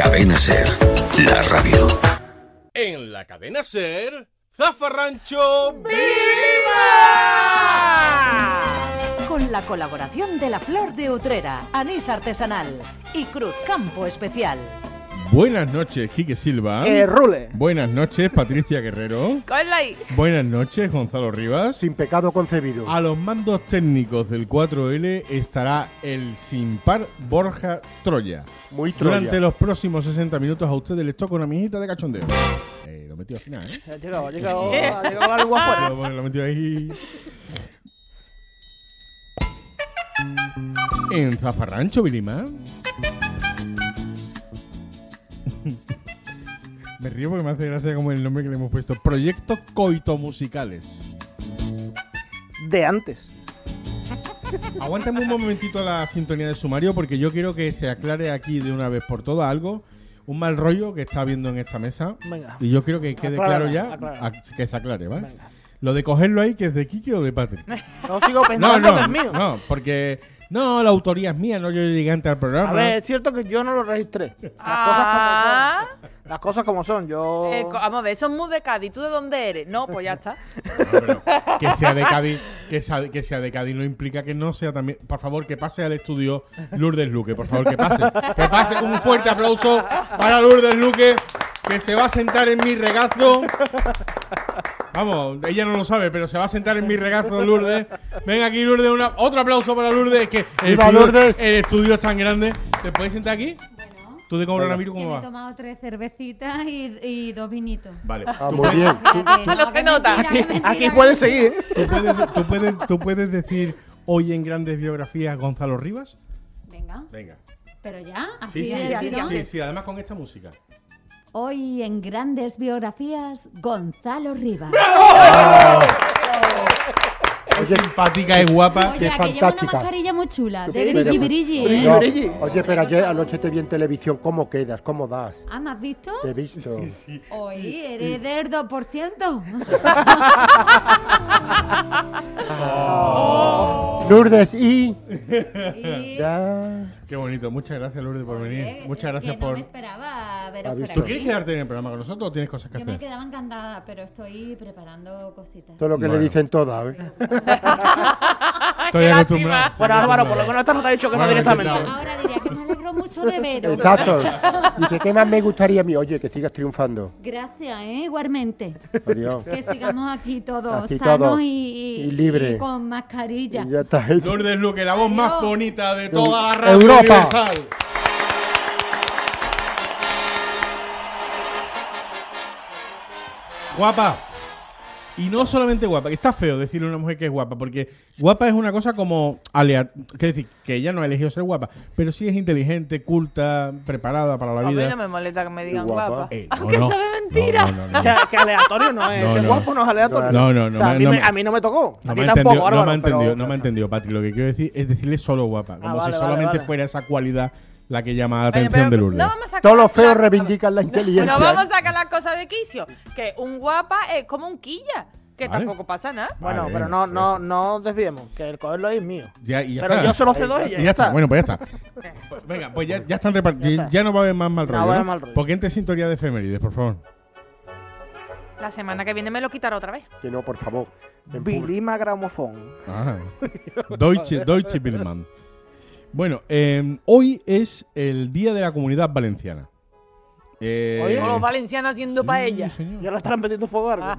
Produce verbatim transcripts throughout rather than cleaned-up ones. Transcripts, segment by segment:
Cadena Ser, la radio. En la Cadena Ser, Zafarrancho ¡Viva! Con la colaboración de La Flor de Utrera, Anís Artesanal y Cruzcampo Especial. Buenas noches, Quique Silva. ¡Que rule! Buenas noches, Patricia Guerrero. Ponla ahí. Buenas noches, Gonzalo Rivas. Sin pecado concebido. A los mandos técnicos del cuatro L estará el sin par Borja Troya. Muy Troya. Durante los próximos sesenta minutos a ustedes les toca una mijita de cachondeo. Eh, lo metió al final, ¿eh? Ha llegado, ha llegado, ha llegado la lengua afuera. Lo, lo metió ahí. En Zafarrancho, Vilima. Me río porque me hace gracia como el nombre que le hemos puesto. Proyecto Coito Musicales. De antes. Aguántame un momentito la sintonía de sumario porque yo quiero que se aclare aquí de una vez por todas algo, un mal rollo que está habiendo en esta mesa. Venga. Y yo quiero que quede Aclara, claro ya, aclara. a- que se aclare, ¿vale? Venga. Lo de cogerlo ahí, que es de Kike o de Patri. No sigo No, pensando que no, es mío. no, porque no, la autoría es mía, no yo llegué antes al programa. A ver, es cierto que yo no lo registré. Las Ah. cosas como son. Las cosas como son. Yo. Eh, co- vamos a ver, son muy de Cádiz. ¿Tú de dónde eres? No, pues ya está. No, pero que sea de Cádiz, que sea, que sea de Cádiz no implica que no sea también. Por favor, que pase al estudio Lourdes Luque, por favor, que pase. Que pase con un fuerte aplauso para Lourdes Luque, que se va a sentar en mi regazo. Vamos, ella no lo sabe, pero se va a sentar en mi regazo, Lourdes. Venga aquí, Lourdes, una, otro aplauso para Lourdes, es que el ¡Viva estudio, Lourdes! el estudio es tan grande. ¿Te puedes sentar aquí? Bueno, ¿Tú de coronavirus que cómo me he vas? tomado tres cervecitas y, y dos vinitos. Vale. Ah, muy bien. Ah, no se nota. Aquí, aquí puedes seguir. ¿eh? ¿Tú puedes, tú, puedes, ¿Tú puedes decir hoy en Grandes Biografías Gonzalo Rivas? Venga, Venga. pero ya, así Sí, sí, de sí, así, tirón. sí, sí, además con esta música. Hoy en Grandes Biografías, Gonzalo Rivas. Es simpática, es guapa. Oye, qué que lleva una fantástica. mascarilla muy chula, de Pero- brilli brilli, ¿eh? No, Brilli. oye, pero ayer anoche te vi en televisión. ¿Cómo quedas? ¿Cómo das? Ah, ¿me has visto? Te he visto. Hoy eres del dos por ciento. Lourdes y... Y- Ya. Qué bonito. Muchas gracias, Lourdes, por Oye, venir. Muchas es gracias que no por. me esperaba veros ¿Has por visto? ¿Tú aquí. quieres quedarte en el programa con nosotros o tienes cosas que Yo me hacer? quedaba encantada, pero estoy preparando cositas. Todo lo que Bueno. le dicen todas, ¿eh? Estoy Qué acostumbrado. lástima. Bueno, Álvaro, por lo menos esta no te ha dicho que Bueno, no directamente. intentado. Ahora diría que me alegro mucho de veros. Exacto. Dice, ¿qué más me gustaría a mí? Oye, que sigas triunfando. Gracias, ¿eh? Igualmente. Adiós. Que sigamos aquí todos Aquí sanos todos. y, Y libre. y con mascarilla. Y ya está. Lourdes Luque, la voz más Adiós. bonita de toda la radio Europa. universal. Guapa. Y no solamente guapa, que está feo decirle a una mujer que es guapa, porque guapa es una cosa como aleatoria. Quiere decir, que ella no ha elegido ser guapa, pero sí es inteligente, culta, preparada para la A mí vida. no me molesta que me digan Guapa. guapa. Eh, no, Aunque no. sabe mentira. No, no, no, Que, no. que aleatorio no es. No, Ser no. guapo no es aleatorio. No, no, no O sea, me- a, mí no me, me- a mí no me tocó. No a me, ti ha tampoco, entendido, no Álvaro. me ha entendido, pero- no me ha entendido, Patri. Lo que quiero decir es decirle solo guapa, como Ah, vale, si vale, solamente vale. fuera esa cualidad la que llama la Oye, atención pero de Lourdes. no vamos a sacar Todos los las- feos las- reivindican la inteligencia. No vamos a sacar las cosas de quicio. Que un guapa es como un quilla. Que Vale. tampoco pasa nada. Bueno, Vale, pero venga, no, ya no, está. no desviemos, que el cogerlo ahí es mío. Ya, y ya Pero está. yo se lo cedo a ella. Y ya está. Bueno, pues ya está. Eh. Pues venga, pues ya, ya están repartidos. Ya Ya, está. no va a haber más mal No rollo. va a haber ¿no? mal rollo. Porque entre sintonía de efemérides, por favor. La semana que viene me lo quitará otra vez. Que no, por favor. En público. Bilima Gramofón. Ah. Deutsche, Deutsche Billmann. Bueno, eh, hoy es el Día de la Comunidad Valenciana. Eh, Oye, Con los valencianos haciendo sí, paella. señor. Ya lo están metiendo fuego algo.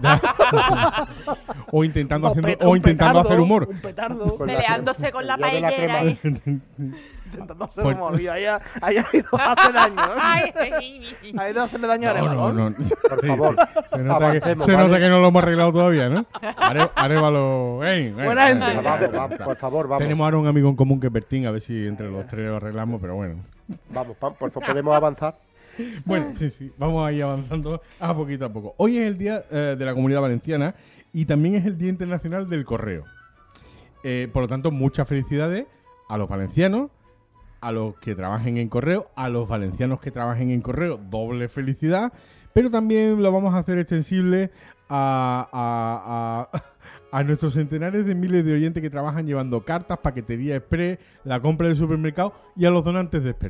O intentando, Un haciendo- peta- o un intentando petardo, hacer humor. Un petardo. Con la- Peleándose con la el día de la paellera. crema. ¿eh? Intentando hacer Pues- humor. Y ahí ha, ahí ha ido a hacer daño. ¿eh? Ay, Ha ido a hacerle daño a No, Arevalo. no, no. Por favor. Se nota, que, Avancemos, se ¿vale? nota que no lo hemos arreglado todavía, ¿no? Are- Arévalo. Ey, ey, Buena ey, gente. ey, Vamos, ey, vamos, ey. por favor, vamos. Tenemos ahora un amigo en común que es Bertín, a ver si entre los tres lo arreglamos, pero bueno. Vamos, pa- por favor, podemos avanzar. Bueno, sí, sí, vamos a ir avanzando a poquito a poco. Hoy es el Día eh, de la Comunidad Valenciana y también es el Día Internacional del Correo. Eh, por lo tanto, muchas felicidades a los valencianos, a los que trabajen en correo, a los valencianos que trabajen en correo, doble felicidad, pero también lo vamos a hacer extensible a, a, a, a nuestros centenares de miles de oyentes que trabajan llevando cartas, paquetería express, la compra del supermercado y a los donantes de esperma.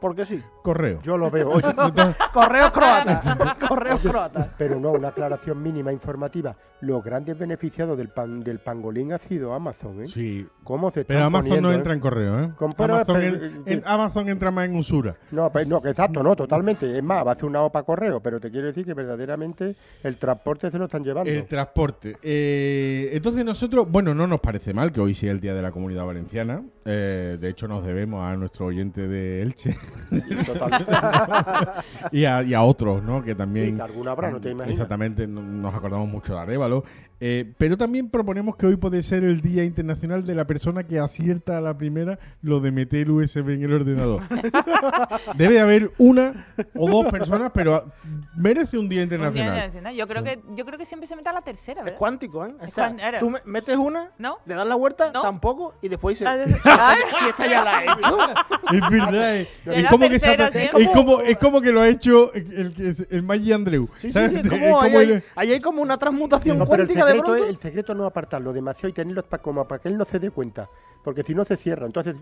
Porque sí. Correo. Yo lo veo. Oye, Correos croatas. Correos croatas. pero no, una aclaración mínima informativa. Los grandes beneficiados del pan del pangolín ha sido Amazon, ¿eh? Sí. ¿Cómo se están Pero Amazon poniendo, no eh? entra en correo, ¿eh? Con- pero- Amazon, pero- en- en- Amazon entra más en usura. No, pues no, que exacto, no, totalmente. Es más, va a hacer una OPA correo, pero te quiero decir que verdaderamente el transporte se lo están llevando. El transporte. Eh, entonces nosotros, bueno, no nos parece mal que hoy sea el Día de la Comunidad Valenciana. Eh, de hecho, nos debemos a nuestro oyente de Elche Totalmente. y, a, y a otros, ¿no? Que también... Sí, que alguna habrá, no te imaginas. Exactamente, no- nos acordamos mucho de Arévalo. Eh, pero también proponemos que hoy puede ser el Día Internacional de la persona que acierta a la primera lo de meter el U S B en el ordenador. Debe haber una o dos personas, pero merece un Día Un día Internacional. internacional. Yo creo que yo creo que siempre se mete a la tercera, Es ¿verdad? cuántico, ¿eh? O Es sea, cuan- ahora- tú me- metes una, ¿No? le das la vuelta, ¿No? tampoco, y después dices, Ah, de- Ay, si esta ya la he hecho. Es verdad. eh. Será Es como que se tercero ha- siempre. es como es como que lo ha hecho el que es el Maggi Andreu. Sí, sí, ¿sabes? sí, Es como ahí, como hay, el- ahí hay como una transmutación No, pero el cuántica de secreto, pronto. es, el secreto no apartarlo demasiado y tenerlo pa- como para que él no se dé cuenta. Porque si no se cierra, entonces...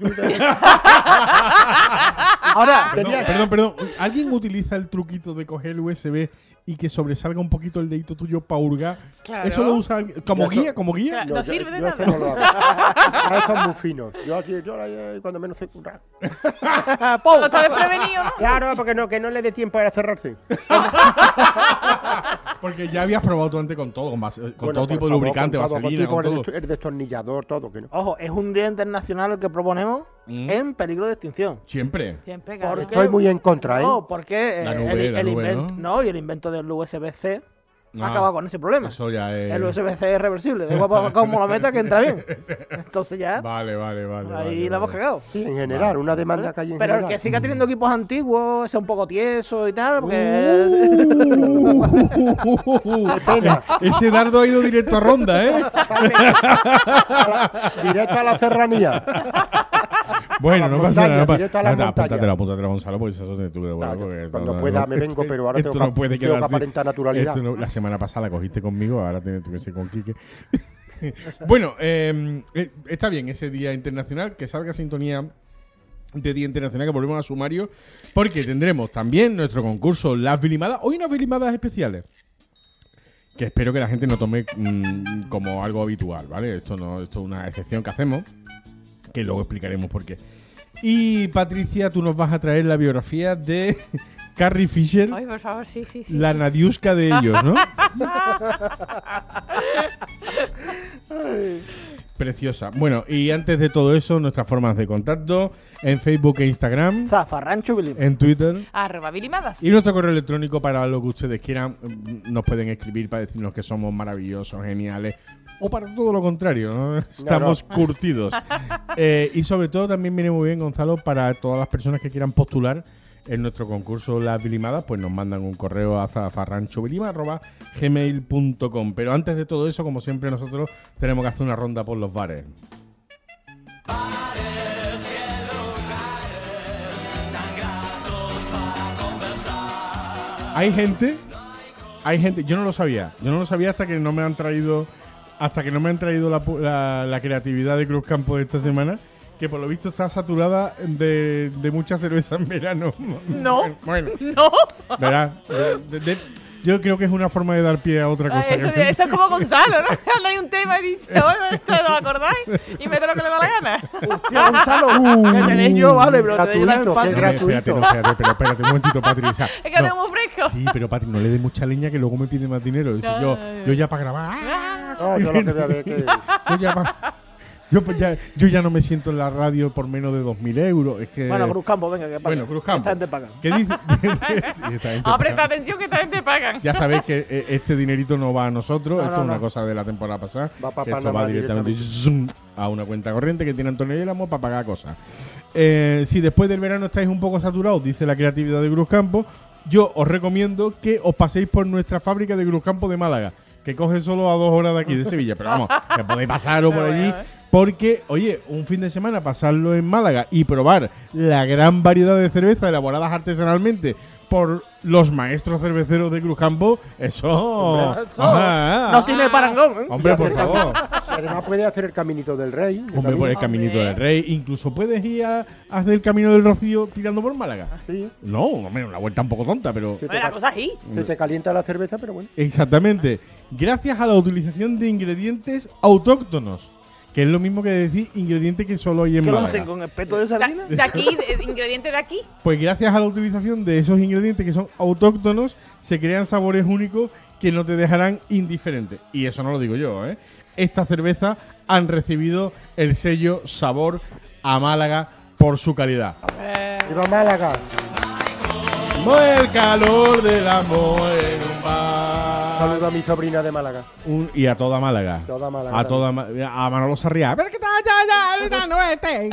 Ahora, Perdón, Tenía- perdón, perdón. ¿Alguien utiliza el truquito de coger el U S B y que sobresalga un poquito el dedito tuyo para hurgar? Claro. ¿Eso lo usa alguien? como Yo eso- guía? ¿Como guía? Claro. No sirve de yo eso nada. no lo hago. Ah, eso es muy fino. Yo así, yo eh, cuando menos sé currar. No está desprevenido, ¿no? Claro, porque no, que no le dé tiempo a cerrarse. Porque ya habías probado tú antes con todo, con, base- con Bueno, todo por tipo de favor, lubricante, con todo, vaselina, con con tipo todo. de- El destornillador, todo. Que no. ojo, es un día internacional el que proponemos Mm. en peligro de extinción. Siempre. Siempre, ¿Por claro. qué? Estoy muy en contra, ¿eh? No, porque eh, La el, nube, la el nube, invento, ¿no? ¿no? y el invento del U S B C Ah, acaba con ese problema. Eso ya es. El U S B C es reversible, da igual pa- como la meta que entra bien. Entonces ya, Vale, vale, vale. ahí vale, la hemos vale. cagado. Sí, en general, una demanda que hay en Pero el general. que siga teniendo equipos antiguos, sea un poco tieso y tal, porque... Uh, pena. Ese dardo ha ido directo a ronda, ¿eh? Directo a la serranía. Bueno, A no las pasa nada. montañas, No pa- directo a las Nada, montañas. apúntatela, apúntatela, Gonzalo, porque eso te tuve de bueno. Claro, porque cuando esto- pueda no- me vengo, pero ahora esto tengo no que- puede tengo que quedarse- aparentar naturalidad. esto no- la semana pasada la cogiste conmigo, ahora tienes que ser con Quique. Bueno, eh, eh, está bien ese Día Internacional, que salga sintonía de Día Internacional, que volvemos a sumario, porque tendremos también nuestro concurso Las Vilimadas. Hoy unas Vilimadas especiales, que espero que la gente no tome mm, como algo habitual, ¿vale? Esto no, esto es una excepción que hacemos, que luego explicaremos por qué. Y Patricia, tú nos vas a traer la biografía de Carrie Fisher, Ay, por favor, sí, sí, sí. la Nadiuska de ellos, ¿no? Preciosa. Bueno, y antes de todo eso, nuestras formas de contacto en Facebook e Instagram, Zafarrancho Billy. en Twitter Arroba Vilimadas. y nuestro correo electrónico para lo que ustedes quieran. mm, Nos pueden escribir para decirnos que somos maravillosos, geniales, o para todo lo contrario, ¿no? Estamos curtidos. Eh, y sobre todo también viene muy bien, Gonzalo, para todas las personas que quieran postular en nuestro concurso Las Vilimadas, pues nos mandan un correo a zafarranchovilima arroba gmail punto com. Pero antes de todo eso, como siempre, nosotros tenemos que hacer una ronda por los bares. Hay gente, hay gente, yo no lo sabía, yo no lo sabía hasta que no me han traído, hasta que no me han traído la, pu- la, la creatividad de Cruz Campo de esta semana, que por lo visto está saturada de, de mucha cerveza en verano. No. Bueno, No. verás, de- de- de- yo creo que es una forma de dar pie a otra Ah, cosa. eso, que- eso es como Gonzalo, ¿no? Cuando hay un tema y dice, oye, ¿esto lo acordáis? Y mete lo que le da la gana. Hostia, Gonzalo, que tenéis yo, vale, pero tenéis la Gratuito, empate. qué No, espérate, no, espérate, pero espérate un momentito, Patri. o sea, Es que no. tengo muy fresco. Sí, pero Patri, no le des mucha leña que luego me pide más dinero. Dice, yo, yo ya para grabar. Ah, No, yo lo que voy a ver es que... Yo ya, pa- yo, pues ya, yo ya no me siento en la radio por menos de dos mil euros. Es que, Bueno, Cruz Campo, venga, que paga. Bueno, Cruz Campo. Esta gente paga. ¿Qué dice? Sí, esta gente Ah, presta paga. atención que esta gente pagan. Ya sabéis que eh, este dinerito no va a nosotros. No, Esto no, es una no. cosa de la temporada pasada. Va pa' que esto Panamá va directamente, directamente. zoom, a una cuenta corriente que tiene Antonio Yelamo para pagar cosas. Eh, si después del verano estáis un poco saturados, dice la creatividad de Cruz Campo, yo os recomiendo que os paséis por nuestra fábrica de Cruz Campo de Málaga, que coge solo a dos horas de aquí de Sevilla. Pero vamos, que podéis pasaros por allí. Porque, oye, un fin de semana pasarlo en Málaga y probar la gran variedad de cervezas elaboradas artesanalmente por los maestros cerveceros de Cruz Campo, eso... Hombre, eso Ajá. no tiene parangón, ¿eh? Hombre, por acercamiento- favor. Además puedes hacer el caminito del rey. Hombre, también. por el caminito Hombre. del rey. Incluso puedes ir a, a hacer el camino del Rocío tirando por Málaga. Sí. No, hombre, una vuelta un poco tonta, pero... Se te, Bueno, la ca- cosa así. se te calienta la cerveza, pero bueno. Exactamente. Gracias a la utilización de ingredientes autóctonos. Que es lo mismo que decir ingredientes que solo hay en ¿Qué lo Málaga. hacen con espeto de Da- sardina? de aquí, de, de ingrediente de aquí. Pues gracias a la utilización de esos ingredientes que son autóctonos, se crean sabores únicos que no te dejarán indiferente. Y eso no lo digo yo, ¿eh? Esta cerveza han recibido el sello Sabor a Málaga por su calidad. ¡Viva Málaga! El calor del amor en un bar. Saludo a mi sobrina de Málaga. Un- y a toda Málaga. Toda Málaga A toda Ma- a Manolo Sarriá. Pero que está ya, ya, el enano este.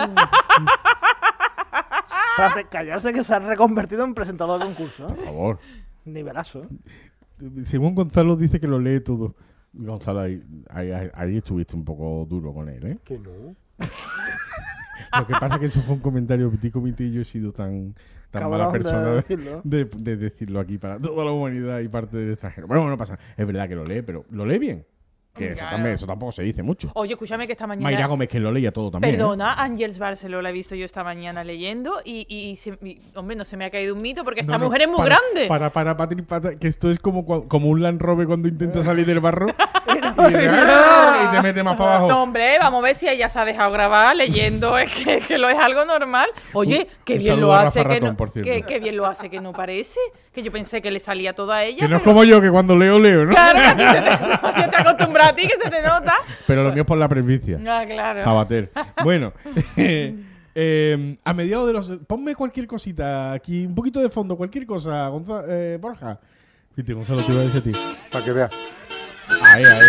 Espérate, callarse que se ha reconvertido en presentador de concurso, ¿eh? Por favor. Nivelazo, ¿eh? Según Gonzalo dice que lo lee todo. Gonzalo, ahí, ahí, ahí- ahí estuviste un poco duro con él, ¿eh? Que no. Lo que pasa es que eso fue un comentario pitico y yo he sido tan, tan Cabrón mala de persona de, decirlo. de- de decirlo aquí para toda la humanidad y parte del extranjero. Bueno, no pasa. Es verdad que lo lee, pero ¿lo lee bien? Que eso, Claro. también, eso tampoco se dice mucho. Oye, escúchame que esta mañana... Mayra Gómez, que lo leía todo también. ¿eh? Perdona, Ángels Barceló la he visto yo esta mañana leyendo y, y, se- y, hombre, no se me ha caído un mito porque esta No, no, mujer es muy para- grande. Para, para, Patri, para, que esto es como, cua- como un Land Rover cuando intenta salir del barro y, te, ¡ah! y te mete más para abajo. No, hombre, vamos a ver si ella se ha dejado grabar leyendo, es que, que lo es algo normal. Oye, Un- qué un bien saludo lo a hace, Rafa que Ratón, no, por cierto. que, que bien lo hace, que no parece. Que yo pensé que le salía toda a ella. Que no es pero- como yo, que cuando leo, leo, ¿no? Claro, que a ti se te, que te acostumbras a ti, que se te nota. Pero lo mío es por la presbicia. Ah, claro. Sabater. Bueno, eh, a mediados de los... Ponme cualquier cosita aquí, un poquito de fondo, cualquier cosa, Gonza- eh, Borja. Fíjate, Gonzalo, te iba a decir a ti. Para que veas. Ahí, ahí.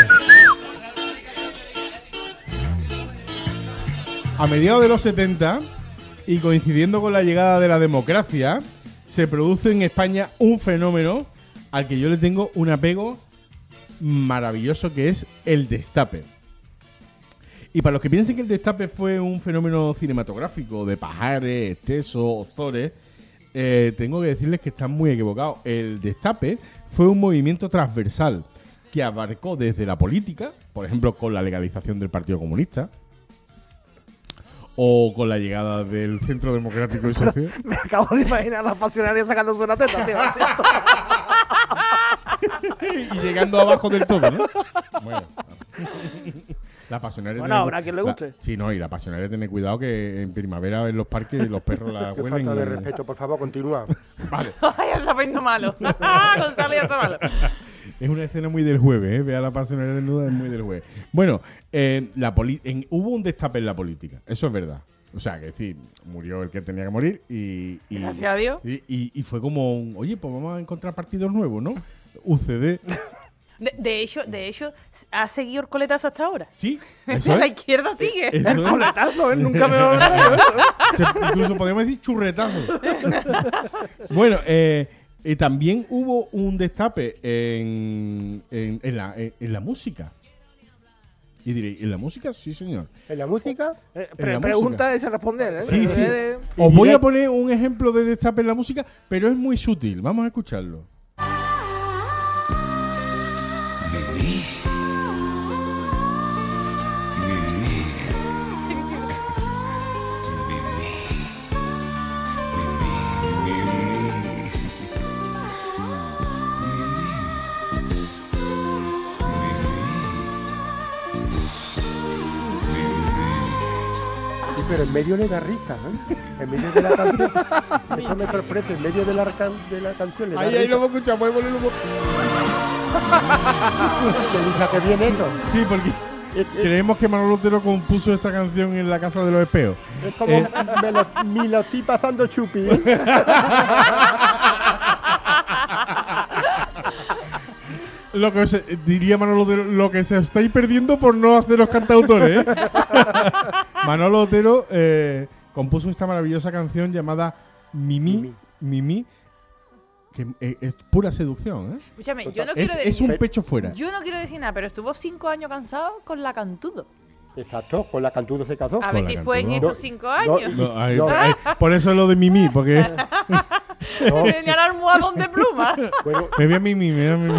A mediados de los setenta, y coincidiendo con la llegada de la democracia, se produce en España un fenómeno al que yo le tengo un apego maravilloso, que es el destape. Y para los que piensen que el destape fue un fenómeno cinematográfico de Pajares, Esteso, Ozores, eh, tengo que decirles que están muy equivocados. El destape fue un movimiento transversal que abarcó desde la política, por ejemplo, con la legalización del Partido Comunista, o con la llegada del Centro Democrático y Social. Me acabo de imaginar a las pasionarias sacándose una teta, tío. ¿es cierto? Y llegando abajo del todo, ¿no? Bueno. La pasionaria Bueno, tiene- habrá quien le la- guste. sí, no, y la pasionaria tiene cuidado que en primavera en los parques los perros la Qué huelen. falta de y- respeto, por favor, continúa. Vale. Ay, ya está poniendo malo. Gonzalo ya está malo. Es una escena muy del jueves, ¿eh? Ve a la pasionaria desnuda, es muy del jueves. Bueno, eh, la poli- en- hubo un destape en la política, eso es verdad. O sea, que sí, murió el que tenía que morir y... y Gracias a Dios. Y, y- y fue como, un, oye, pues vamos a encontrar partidos nuevos, ¿no? U C D. De, de hecho, de hecho, ¿ha seguido el coletazo hasta ahora? Sí, eso La es. izquierda sigue. Eso es. Coletazo, ¿eh? Nunca me lo he oído eso, ¿eh? Se- incluso podríamos decir churretazo. Bueno, eh, y también hubo un destape en, en, en la, en, en la música. Y diréis, ¿en la música? Sí, señor. ¿En la música? Eh, En pre- la pregunta es responder, ¿eh? Sí, sí. Eh, Os Y voy diré- a poner un ejemplo de destape en la música, pero es muy sutil. Vamos a escucharlo. Mimi. Mimi. Mimi. Mimi. Mimi. Sí, pero en medio le da risa, ¿eh? En medio de la canción. Eso me sorprende. En medio de la, can- de la canción le da Ahí, risa. ahí lo hemos escuchado. Puedes ponerlo un po- Te dice que viene esto. Sí, porque Es, es- creemos que Manolo Otero compuso esta canción en la Casa de los Espeos. es como Eh. me, lo, me lo estoy pasando chupi. ¿eh? Lo que se, diría Manolo Otero, lo que se estáis perdiendo por no haceros cantautores, ¿eh? Manolo Otero eh, compuso esta maravillosa canción llamada Mimi, Mimi. Mimi, que eh, es pura seducción, ¿eh? Escúchame, yo no Es, quiero es decir... un pecho fuera. Yo no quiero decir nada, pero estuvo cinco años cansado con la Cantudo. Exacto, con la cantudo se casó. A Con ver la si fue en Cantudo. estos No, cinco no, años. No, ay, No. ay, por eso es lo de Mimi, porque No, Tenía el almohadón de pluma. bueno, me voy a Mimi, me voy a Mimi.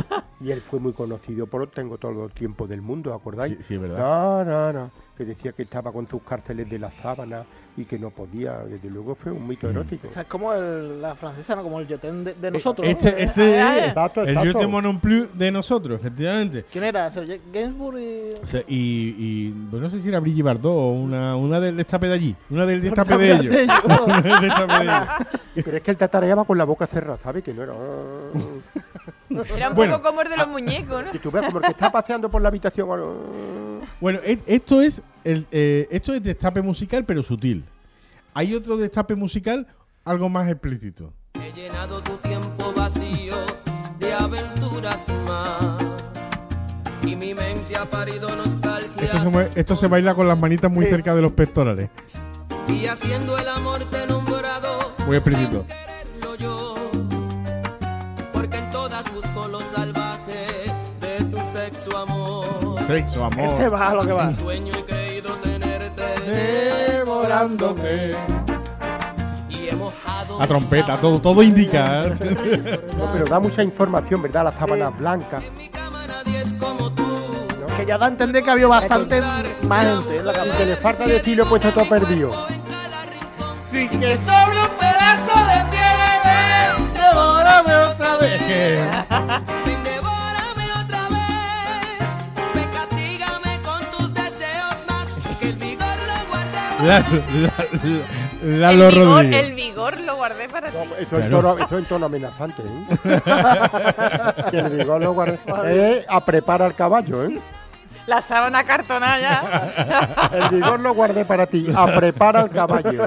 Y él fue muy conocido por Tengo todo el tiempo del mundo, ¿acordáis? Sí, sí, verdad. No, no, no. Que decía que estaba con sus cárceles de la sábana y que no podía. Desde luego fue un mito erótico. O sea, es como el- la francesa, ¿no? Como el Jotén de, de nosotros, ¿no? Este, este Ah, es exacto, el exacto. Je t'aime non plus de nosotros, efectivamente. ¿Quién era? ¿Serge Gainsbourg y...? O sea, y, y pues no sé si era Brigitte Bardot o una, una del destape de allí, una del destape de ellos. Una del destape de ellos. Pero es que él tatareaba con la boca cerrada, ¿sabes? Que no era... Era un Bueno. poco como el de los muñecos, ¿no? Y tú ves como el que está paseando por la habitación. Bueno, e- esto es el, eh, esto es destape musical, pero sutil. Hay otro destape musical algo más explícito. He llenado tu tiempo vacío de aventuras más y mi mente ha parido nostalgia. Esto se, mue- esto se baila con las manitas muy Sí. cerca de los pectorales. Y haciendo el amor te he nombrado Muy explícito. sin quererlo yo, porque en todas busco lo salvaje de tu sexo amor. Sexo, amor. Este va a lo que va. Sueño y creído tenerte Devorándote. y he mojado La mis trompeta, sábanas todo, todo indica. No, pero da mucha información, ¿verdad? Las sábanas blancas. en mi cama nadie es como tú. Que ya da a entender que había bastante más gente en la Y cama. que le falta decir lo he puesto todo perdido. Sí, que sobre un pedazo de piel, ven, devórame otra vez. Es que Ven, devórame otra vez. Ven, castígame con tus deseos más. Que el vigor lo guarde La- la- la- Lalo el, vigor, Rodríguez. el vigor lo guardé para ti. Eso, en Claro. tono, eso en tono amenazante, ¿eh? Que el vigor lo guarde. Eh, a prepara el caballo, ¿eh? La sábana cartonada ya. El vigor lo guardé para ti. A prepara el caballo.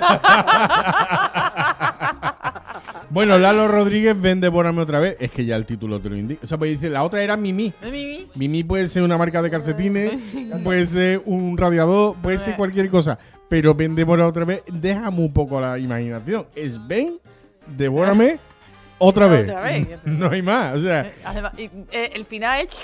Bueno, Lalo Rodríguez, ven, devórame otra vez. Es que ya el título te lo indica. O sea, pues dice, la otra era Mimi. Mimi. Mimi puede ser una marca de calcetines, puede ser un radiador, puede ser cualquier cosa. Pero ven, devora otra vez. Déjame un poco la imaginación. Es ven, devórame otra vez. Otra vez. No hay más. O sea, Además, y, eh, el final es...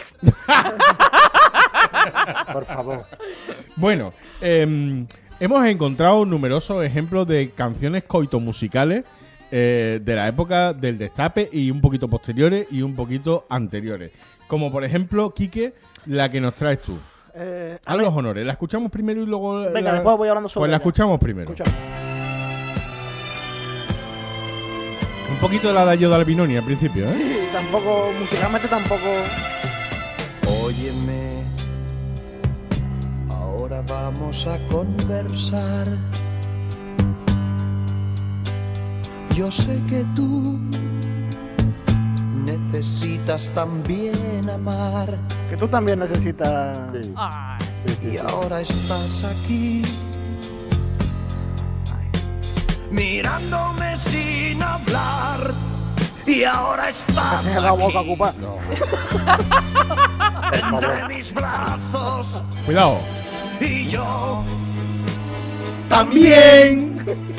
Por favor. bueno, eh, hemos encontrado numerosos ejemplos de canciones coitomusicales eh, de la época del destape y un poquito posteriores y un poquito anteriores. Como por ejemplo, Quique, la que nos traes tú. Eh, a A ver, los honores. ¿La escuchamos primero y luego venga, la- después voy hablando sobre Pues la ella. escuchamos primero. Escucha. Un poquito de la de Ayoda Albinoni al principio, ¿eh? Sí, tampoco, musicalmente tampoco... Óyeme, ahora vamos a conversar. Yo sé que tú necesitas también amar Que tú también necesitas... Sí, Ay, sí, sí, y sí. ahora estás aquí mirándome sin hablar y ahora estás Tienes la boca aquí ocupada. entre mis brazos Cuidado. y yo También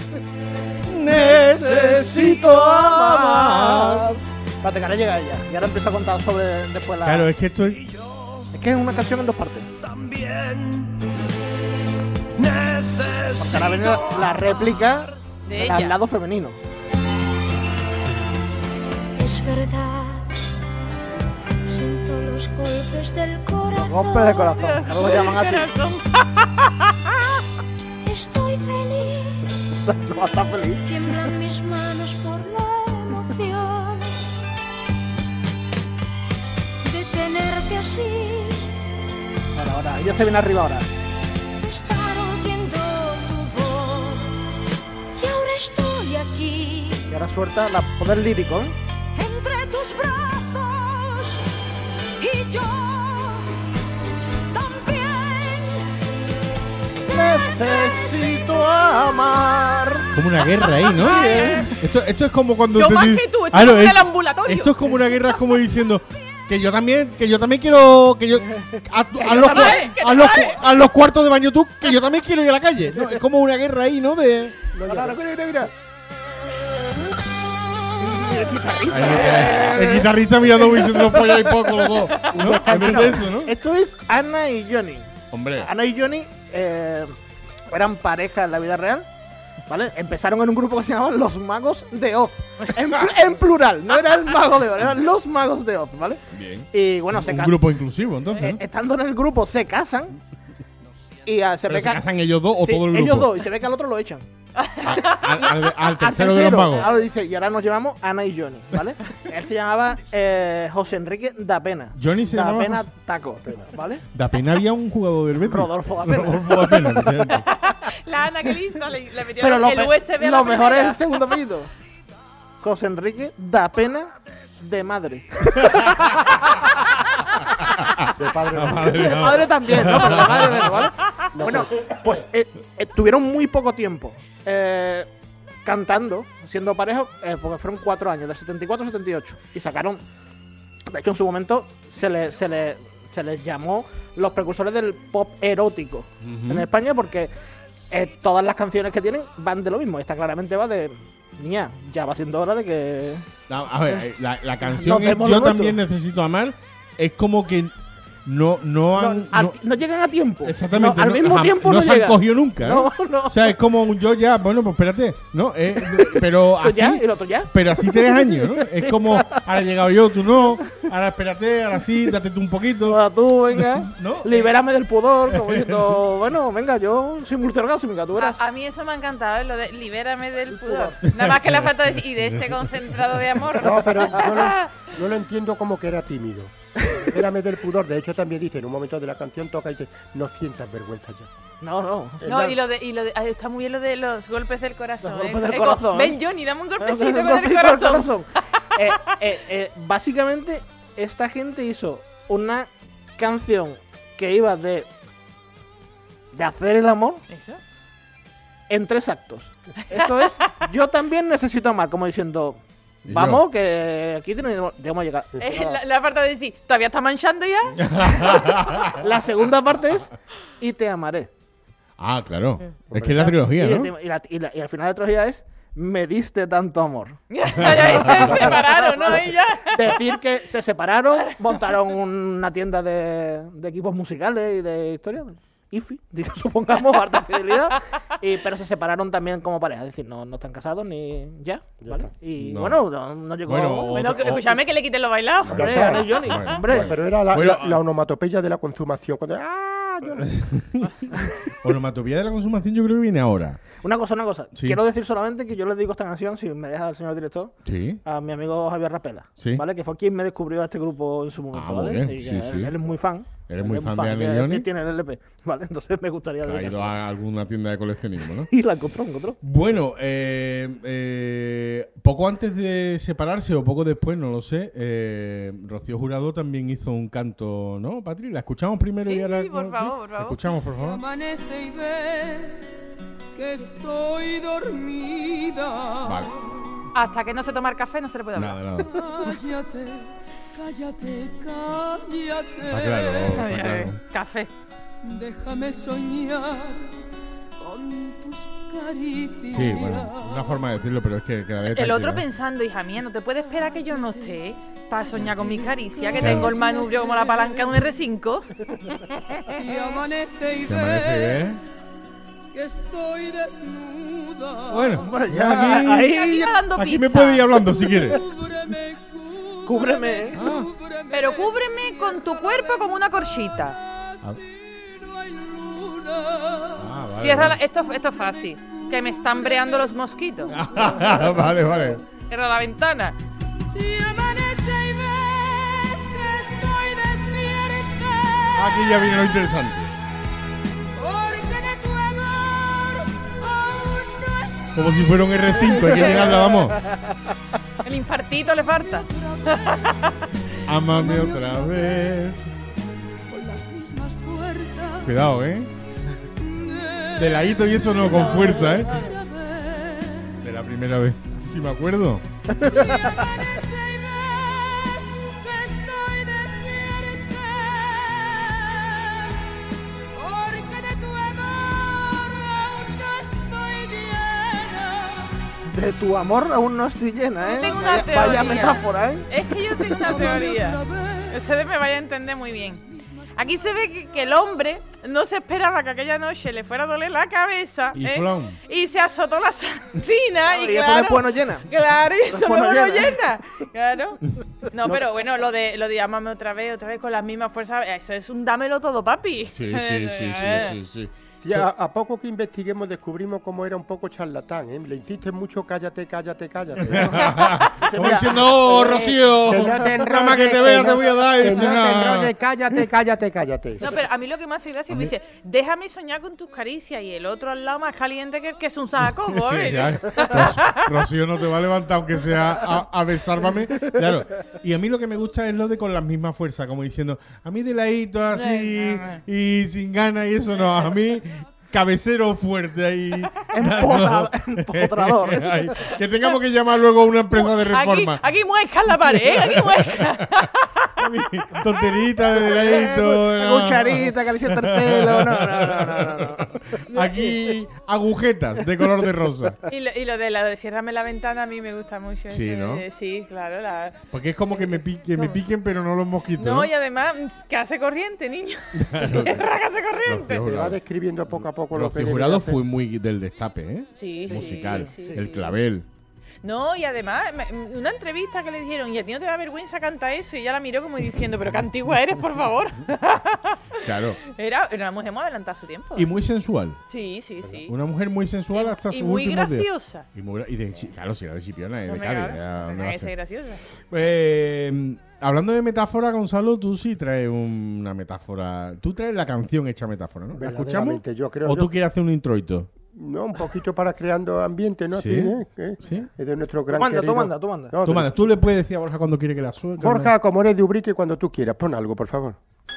Necesito amar. Espérate, que ahora llega ella. Y ahora empiezo a contar sobre después la... Claro, es que esto es... Es que es una canción en dos partes. también Porque ahora viene necesito la, la réplica de del ella. lado femenino. Es verdad, siento los golpes del Los corazón. golpes de corazón. Ahora lo llaman así. Corazón. Estoy feliz, No va a estar feliz. tiemblan mis manos por la emoción de tenerte así, Ahora, ahora. Ella se viene arriba ahora. estar oyendo tu voz. Y ahora estoy aquí, Y ahora suelta la poder lírico, ¿eh? entre tus brazos. Y yo también Necesito amar. Como una guerra ahí, ¿no? ¿eh? Esto, esto es como cuando... Yo te más di- que tú, esto Ah, no, es como en es- el ambulatorio. Esto es como una guerra, es como diciendo que yo también, que yo también quiero, que yo a, a yo los, también, cua- a, los, cu- a los cuartos de baño tú, que yo también quiero ir a la calle. ¿no? Es como una guerra ahí, ¿no? De Ahora, ahora, mira, mira, mira. Y el guitarrista. Ay, el guitarrista mirando y diciendo no follo y poco los dos. ¿No? A veces eso, ¿no? Esto es Ana y Johnny. Hombre. Ana y Johnny eh, eran pareja en la vida real. ¿vale? Empezaron en un grupo que se llamaba Los Magos de Oz. En, en plural, no era el Mago de Oz, eran Los Magos de Oz, ¿vale? Bien. Y bueno, se Un ca- grupo inclusivo, entonces, eh, ¿no? estando en el grupo se casan y ah, se ¿Pero ve se que casan ellos dos o sí, todo el grupo? ellos dos, y se ve que al otro lo echan. Al, al- al Al tercero de los magos. Ahora dice, y ahora nos llamamos Ana y Johnny, ¿vale? Él se llamaba eh, José Enrique da Pena. Johnny se da llamaba Pena José- Taco, ¿vale? Da pena había un jugador del Betis. Rodolfo da Pena. Rodolfo da Pena, efectivamente. La Ana, qué lista, le, le Pero metieron lo, el pe- U S B a la lo mejor es primera. el segundo apellido. José Enrique da Pena de madre. De padre. La madre, De no. madre también, ¿no? Pero de madre menos, ¿vale? Bueno, pues eh, estuvieron muy poco tiempo eh, cantando, siendo pareja, eh, porque fueron cuatro años, del setenta y cuatro al setenta y ocho. Y sacaron, de hecho en su momento se le, se le, se les llamó los precursores del pop erótico Ujú. en España, porque eh, todas las canciones que tienen van de lo mismo. Esta claramente va de, niña, ya va siendo hora de que... No, a ver, eh, la, la canción Nos es demos Yo lo nuestro. también necesito amar. Es como que no, no No, han. al- no- no llegan a tiempo. exactamente. No, al no- mismo jam- tiempo no, no, se han llegan. cogido nunca. ¿no? No, no. O sea, es como un yo ya, bueno, pues espérate, ¿no? Eh, pero Tú así. ya, y el otro ya. Pero así tres años, ¿no? Es como, ahora he llegado yo, tú no. Ahora espérate, ahora sí, date tú un poquito. Ahora tú, venga, ¿No? libérame del pudor, como diciendo, bueno, venga, yo soy multiorgásmica, tú verás. A, a mí eso me ha encantado, ¿eh? Lo de libérame del pudor. Nada más que la falta de... Y de este concentrado de amor. No, pero yo lo, yo lo entiendo como que era tímido. Espérame del pudor. De hecho, también dice, en un momento de la canción toca y dice, no sientas vergüenza ya. No, no. No, y lo de, y lo de, ah, está muy bien lo de los golpes del corazón. Los ¿eh? golpes del Es como, corazón, ven, ¿eh? Johnny, dame un Un golpecito con el golpecito al corazón. corazón. Eh, eh, eh, básicamente, esta gente hizo una canción que iba de, de hacer el amor ¿Eso? en tres actos. Esto es, yo también necesito amar, como diciendo, Y vamos, yo. que aquí tenemos, debemos llegar. Eh, la, la parte de decir, ¿todavía está manchando ya? La segunda parte es, y te amaré. Ah, claro. Es que es la trilogía, y, ¿no? y la- y la- y al final de la trilogía es, me diste tanto amor. Ya, ya, ya, se separaron, ¿no? Y ya. Decir que se separaron, montaron una tienda de, de equipos musicales y de historia. I F I, digo, supongamos, harta fidelidad. Y, pero se separaron también como pareja. Es decir, no, no están casados ni ya. Ya ¿vale? está. Y No. bueno, no, no llegó. Bueno, o- Bueno, que- o- escúchame que le quiten lo bailado. Hombre, Ya está. Ana y Johnny, Bueno, hombre. bueno. Pero era la, Bueno, la- la onomatopeya de la consumación. Cuando, ¡ah! yo no- Onomatopeya de la consumación yo creo que viene ahora. Una cosa, una cosa. Sí. Quiero decir solamente que yo les digo esta canción, si me deja el señor director, Sí. a mi amigo Javier Rapela, Sí. ¿vale? Que fue quien me descubrió a este grupo en su momento, Ah, muy ¿vale? bien. Y Sí, que sí. Él es muy fan. Eres Él muy es fan de Ana y que- Johnny. que tiene el L P, ¿vale? Entonces me gustaría Ha ido dedicárselo. a alguna tienda de coleccionismo, ¿no? Y la encontró, encontró. Bueno, eh, eh, poco antes de separarse o poco después, no lo sé, eh, Rocío Jurado también hizo un canto, ¿no, Patri? ¿La escuchamos primero y Sí, ahora...? sí, por ¿no? favor, por ¿La favor. escuchamos, por favor. Amanece y ve que estoy dormida. Vale, Hasta que no se toma el café no se le puede hablar. nada, nada. Cállate, cállate, cállate. Está claro, está Ay, ay, claro. Café. Déjame soñar con tus caricias. Sí, bueno, una forma de decirlo, pero es que cada vez... El otro tranquila. pensando, hija mía, no te puedes esperar que yo no esté para soñar con mi caricia, que Claro. tengo el manubrio como la palanca de un R cinco. Si amanece y Se amanece y ve ve. que estoy desnuda. Bueno, Bueno, ya ya, aquí, ahí- Aquí va dando aquí pizza. me puede ir hablando si quieres. Cúbreme, Cúbreme, ¿eh? Ah, cúbreme. Pero cúbreme con tu cuerpo como una corchita. ah, No hay luna. ah, vale. Cierra la- esto, esto es fácil. Que me están breando los mosquitos. vale, vale. Cierra la ventana. Si amanece y ves que estoy despierta. Aquí ya viene lo interesante. Porque de tu amor aún no estoy. Como si fuera un R cinco, hay que llenarla, vamos. El infartito le falta. Ámame otra vez. Con las mismas fuerzas. Cuidado, ¿eh? De ladito y eso no, con fuerza, ¿eh? De la primera vez. Si me acuerdo. Si amanece y ves que estoy despierta. Porque de tu amor aún no estoy llena. De tu amor aún no estoy llena, ¿eh? Yo tengo una vaya, vaya teoría. metáfora, ¿eh? Es que yo tengo una teoría. Ustedes me vayan a entender muy bien. Aquí se ve que, que el hombre no se esperaba que aquella noche le fuera a doler la cabeza. Y ¿eh? flom. Y se azotó la sardina. y y eso claro, después no llena. Claro, y eso Después no luego no llena. llena. Claro. No, pero bueno, lo de, lo de llámame otra vez, otra vez con las mismas fuerzas, eso es un dámelo todo, papi. Sí, sí, sí, sí, sí, sí. Sí, a, a poco que investiguemos descubrimos cómo era un poco charlatán, ¿eh? Le insisten mucho, cállate, cállate, cállate. Como diciendo, oh, Rocío, Que no te nada más que enrolles, te vea que te voy a dar. Y Que dice, no te "No". enrolles, cállate, cállate, cállate. No, pero a mí lo que me hace gracia es que me dice, déjame soñar con tus caricias y el otro al lado más caliente que, que es un saco, ¿sabes? Ya, Ros- Rocío no te va a levantar aunque sea a, a besármame. Claro. Y a mí lo que me gusta es lo de con la misma fuerza, como diciendo, a mí de ladito así y sin ganas y eso no, a mí cabecero fuerte ahí. Empotra- dando- empotrador. Ay, que tengamos que llamar luego a una empresa de Aquí, reforma. aquí muesca en la pared, ¿eh? Aquí muesca. Tonterita de ladito. no. Cucharita, acariciarte el pelo. No, no, no, no, no, no. Aquí agujetas de color de rosa. Y lo, y lo de la de ciérrame la ventana a mí me gusta mucho. Sí, ese- ¿no? Sí, claro. La... Porque es como que me, pi- que me piquen, pero no los mosquitos. No, ¿no? y además, mm, que hace corriente, niño. Cierra, que hace corriente. Rocío Te va Jurado. describiendo poco a poco lo que Rocío debe Jurado hacer. fue muy del destape, ¿eh? Sí, sí, Musical. sí, sí, el sí. clavel. No, y además, me- una entrevista que le dijeron, ¿y a ti no te da vergüenza cantar eso? Y ella la miró como diciendo, pero qué antigua eres, por favor. Claro. Era, era una mujer muy adelantada a su tiempo. Y muy sensual. Sí, sí, sí. Una mujer muy sensual Y- hasta y sus muy últimos días. graciosa. Y muy gra- y de, chi- claro, si era de Chipiona, de Hombre, Cádiz. claro, ya, ¿dónde tenía va a que ser ser? graciosa. Eh, hablando de metáfora, Gonzalo, tú sí traes una metáfora. Tú traes la canción hecha metáfora, ¿no? ¿La escuchamos? Verdaderamente, yo creo- ¿O tú yo- quieres hacer un introito? No, un poquito para creando ambiente, ¿no? Sí. Así, ¿eh? ¿Eh? Sí. Es de nuestro Tú gran manda, tú querido- manda, tú manda. No, Tú de- mandas, tú le puedes decir a Borja cuando quiere que la suelte. Borja, como eres de Ubrique, cuando tú quieras, pon algo, por favor.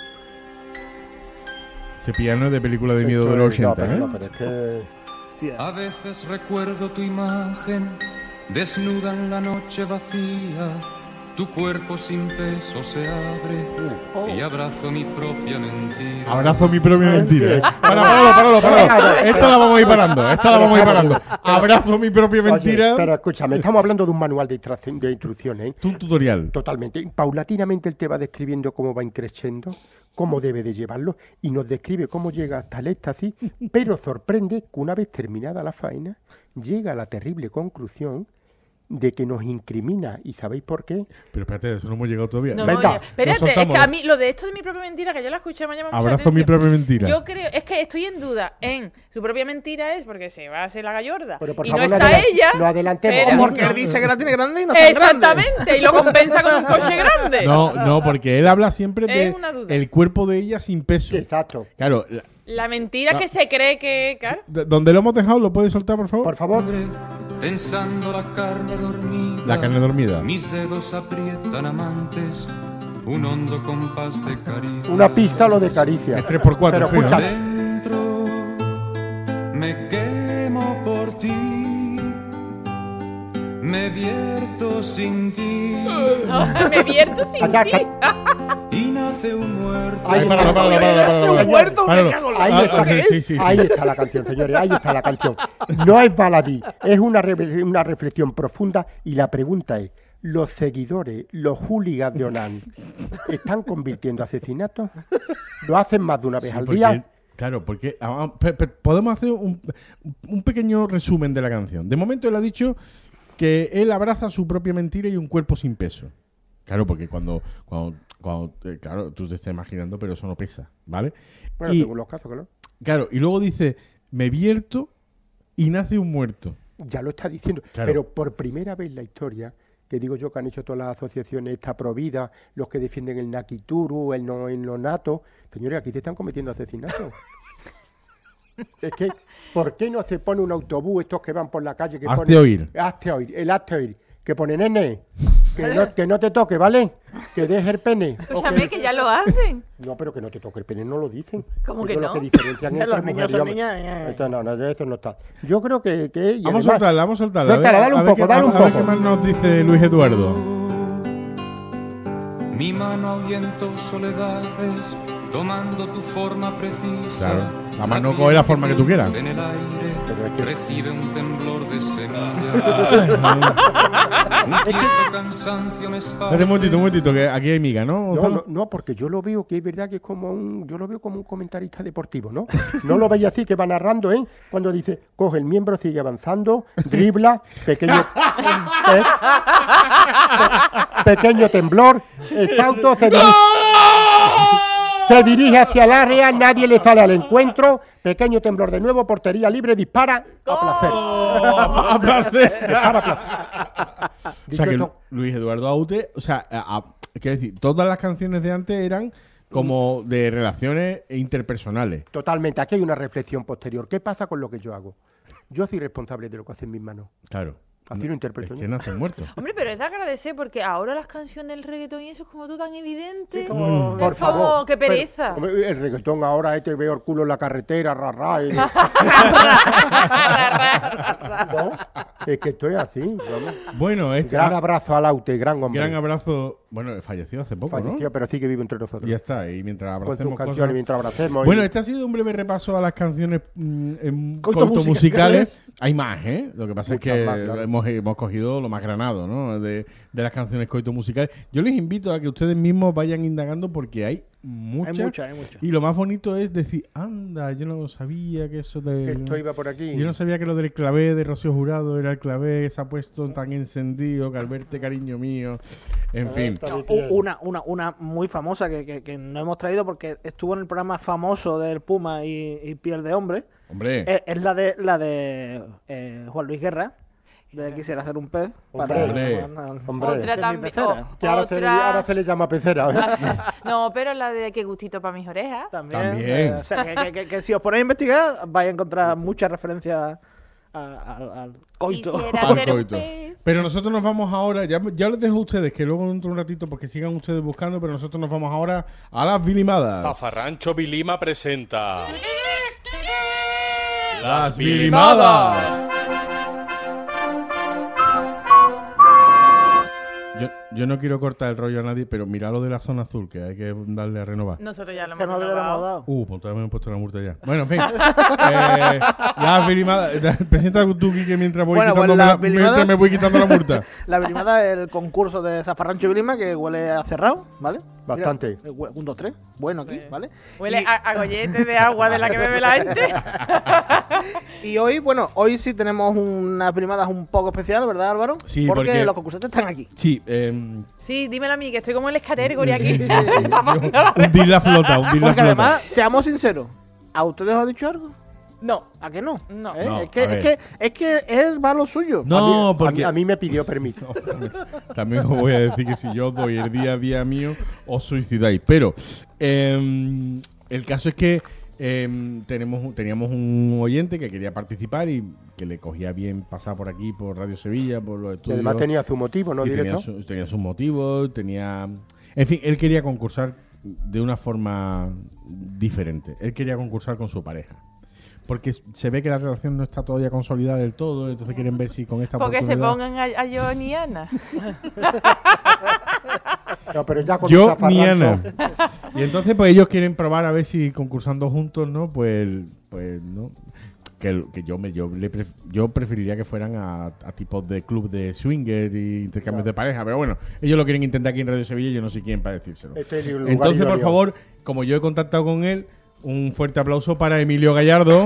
Este piano es de película de miedo Esto de los es- no, ochenta, pero, ¿eh? no, pero es que... A veces recuerdo tu imagen desnuda en la noche vacía. Tu cuerpo sin peso se abre y abrazo mi propia mentira. Abrazo mi propia mentira. ¿eh? Para, páralo, páralo, páralo. Esta la vamos a ir parando. Esta la vamos a ir parando. Abrazo mi propia Oye, mentira. pero escúchame, estamos hablando de un manual de, instrucción- de instrucciones, ¿eh? Un tutorial. Totalmente. Paulatinamente él te va describiendo cómo va increciendo, cómo debe de llevarlo, y nos describe cómo llega hasta el éxtasis, pero sorprende que una vez terminada la faena, llega a la terrible conclusión de que nos incrimina. ¿Y sabéis por qué? Pero espérate, de eso no hemos llegado todavía. No, Venga, no, nos espérate, es soltamos. que a mí lo de esto de mi propia mentira, que yo la escuché, me llama mucha Abrazo atención. mi propia mentira. Yo creo, es que estoy en duda en su propia mentira es porque se va a hacer la gallorda Pero por y favor, no no está adela- ella. no adelantemos. Espera. Porque él dice que la tiene grande y no está grande. Exactamente, y lo compensa con un coche grande. No, no, porque él habla siempre de Es una duda. el cuerpo de ella sin peso. Exacto. Claro, la- La mentira No. que se cree que, claro. d- ¿dónde lo hemos dejado? ¿Lo puedes soltar, por favor? Por favor. Tensando la carne dormida. La carne dormida. Mis dedos aprietan amantes. Un hondo compás de caricia. Una pista lo de caricia. Es tres por cuatro, Pero fío, escucha, ¿eh? Dentro me quemo por ti. Me vierto sin ti. Me vierto sin Allá, ti. Y nace un muerto. Ahí Páralo, está. páralo, páralo, páralo, páralo. Un muerto, Páralo. me cago en la- Ahí Ah, está, ah, sí, sí, sí, ahí sí. está la canción, señores, ahí está la canción. No es baladí, es una, re- una reflexión profunda, y la pregunta es, ¿los seguidores, los hooligans de Onan, están convirtiendo asesinatos? ¿Lo hacen más de una vez Sí, al porque- día? Claro, porque ah, pe- pe- podemos hacer un, un pequeño resumen de la canción. De momento él ha dicho que él abraza su propia mentira y un cuerpo sin peso. Claro, porque cuando, cuando, cuando eh, claro, tú te estás imaginando, pero eso no pesa, ¿vale? Bueno, y, según los casos, claro. claro, y luego dice, me vierto y nace un muerto. Ya lo está diciendo. Claro. Pero por primera vez en la historia, que digo yo que han hecho todas las asociaciones, esta Provida, los que defienden el Nakituru, el, no, el nonato, señores, aquí se están cometiendo asesinatos. Es que, ¿por qué no se pone un autobús, estos que van por la calle, que Hazte pone... oír. Hazte oír, el hazte oír. Que pone, nene, que no, que no te toque, ¿vale? Que deje el pene. O Escúchame, que ya lo hacen. No, pero que no te toque el pene, no lo dicen. ¿Cómo Eso que es no? lo que diferencian Ya entre los niños mujer y son hombre. niñas, ya. Esto no, no, eso no está. Yo creo que... que y Vamos a además- soltarla, vamos a soltarla. Suéltala, a ver, dale un a ver poco, qué- dale un a ver poco. qué más nos dice Luis Eduardo. Mi mano ahuyento soledades, tomando tu forma precisa. Claro. La mano coge la forma que tú quieras. En el aire recibe un temblor de semillas. Un quieto cansancio me Espérate un esparce. momentito, un momentito, que aquí hay miga, ¿no? No, Gonzalo? no, no, porque yo lo veo que es verdad que es como un, yo lo veo como un comentarista deportivo, ¿no? No lo veis así que va narrando, ¿eh? Cuando dice, coge el miembro, sigue avanzando, dribla, pequeño, eh, pe- pequeño temblor, exhausto, se dirige, se dirige hacia el área, nadie le sale al encuentro, pequeño temblor de nuevo, portería libre, dispara, a placer. A placer. Dispara a placer. O Dicho sea que esto, Luis Eduardo Aute, o sea, a- a- quiero decir, todas las canciones de antes eran como de relaciones interpersonales. totalmente, aquí hay una reflexión posterior. ¿Qué pasa con lo que yo hago? Yo soy responsable de lo que hacen mis manos. Claro. Así lo interpreto Es yo. que nacen muertos. Hombre, pero es de agradecer porque ahora las canciones del reggaetón y eso es como tú tan evidente. Sí, como, Es por como, favor. qué Pero, pereza. hombre, el reggaetón ahora este veo el culo en la carretera, ra, ra, y- ¿No? Es que estoy así. vamos. Bueno, este Gran abrazo al Aute, gran hombre. gran abrazo. Bueno, falleció hace poco, Falleció, ¿no? pero sí que vive entre nosotros. Y ya está, y mientras Con sus abracemos canciones, cosas... mientras abracemos. Bueno, y- este ha sido un breve repaso a las canciones mm, en Coito coito musicales. musicales. Hay más, ¿eh? Lo que pasa Muchas es que más, claro. hemos, hemos cogido lo más granado, ¿no? De, de las canciones coito musicales. Yo les invito a que ustedes mismos vayan indagando porque hay muchas. Hay muchas, hay muchas. Y lo más bonito es decir, anda, yo no sabía que eso de... que esto iba por aquí. Yo no sabía que lo del clavé de Rocío Jurado era el clavé que se ha puesto tan encendido, que al verte, cariño mío. En fin. Está mi U- piel. Una, una, una muy famosa que, que, que no hemos traído porque estuvo en el programa famoso del Puma y, y Piel de Hombre. Hombre, Es, es la de la de eh, Juan Luis Guerra. De Quisiera ser un pez. Hombre. Hombre. Hombre. Otra Esa es mi también. pecera. o- Que ahora, se le, otra- ahora se le llama pecera. ¿eh? No, pero la de qué gustito para mis orejas. También. También. eh, o sea, que, que- que- que si os ponéis a investigar, vais a encontrar muchas referencias a- a- al coito. Quisiera al ser un coito. pez. Pero nosotros nos vamos ahora, ya, ya les dejo a ustedes que luego dentro de un ratito porque sigan ustedes buscando, pero nosotros nos vamos ahora a las vilimadas. Zafarrancho Vilima presenta. Las vilimadas. Yo, yo no quiero cortar el rollo a nadie, pero mira lo de la zona azul, que hay que darle a renovar. Nosotros ya lo Que hemos no le hemos renovado. dado. Uh, pues todavía me he puesto la multa ya. Bueno, en fin. eh, las vilimadas. Presenta tú, Quique, mientras voy Bueno, pues quitándome las la, mientras vilimadas- me voy quitando la multa. La Vilimada es el concurso de Zafarrancho y Vilima que huele a cerrado, ¿vale? Bastante. Mira, eh, hue- un, dos, tres. Bueno aquí, ¿vale? Huele Y- a, a gollete de agua de la que bebe la gente. Y hoy, bueno, hoy sí tenemos unas primadas un poco especial, ¿verdad, Álvaro? Sí, porque, porque- los concursantes están aquí. Sí, eh, Sí, dímelo a mí, que estoy como el escategory aquí. sí, sí, sí. hundir la flota, hundir la Porque flota. además, seamos sinceros, ¿a ustedes os ha dicho algo? No. ¿A qué no? No. ¿Eh? No, es, que, a ver. es, que, es que él va a lo suyo. No, a mí, a porque mí- a mí me pidió permiso. también os voy a decir que si yo os doy el día a día mío, os suicidáis. Pero eh, el caso es que eh, tenemos, teníamos un oyente que quería participar y que le cogía bien pasar por aquí, por Radio Sevilla, por los Y estudios. además tenía su motivo, ¿no? y tenía, Directo. su- tenía sus motivos, tenía... En fin, él quería concursar de una forma diferente. Él quería concursar con su pareja. Porque se ve que la relación no está todavía consolidada del todo, entonces quieren ver si con esta Porque se oportunidad... pongan a, a John y Ana. No, pero ya con Yo esa ni farrancho- Ana. Y entonces, pues ellos quieren probar a ver si concursando juntos, ¿no? Pues, pues no. Que, que yo me yo le pref- yo preferiría que fueran a, a tipos de club de swinger y intercambios de pareja, pero bueno, ellos lo quieren intentar aquí en Radio Sevilla y yo no sé quién para decírselo. Este es el lugar Entonces, por idóneo. favor, como yo he contactado con él, un fuerte aplauso para Emilio Gallardo.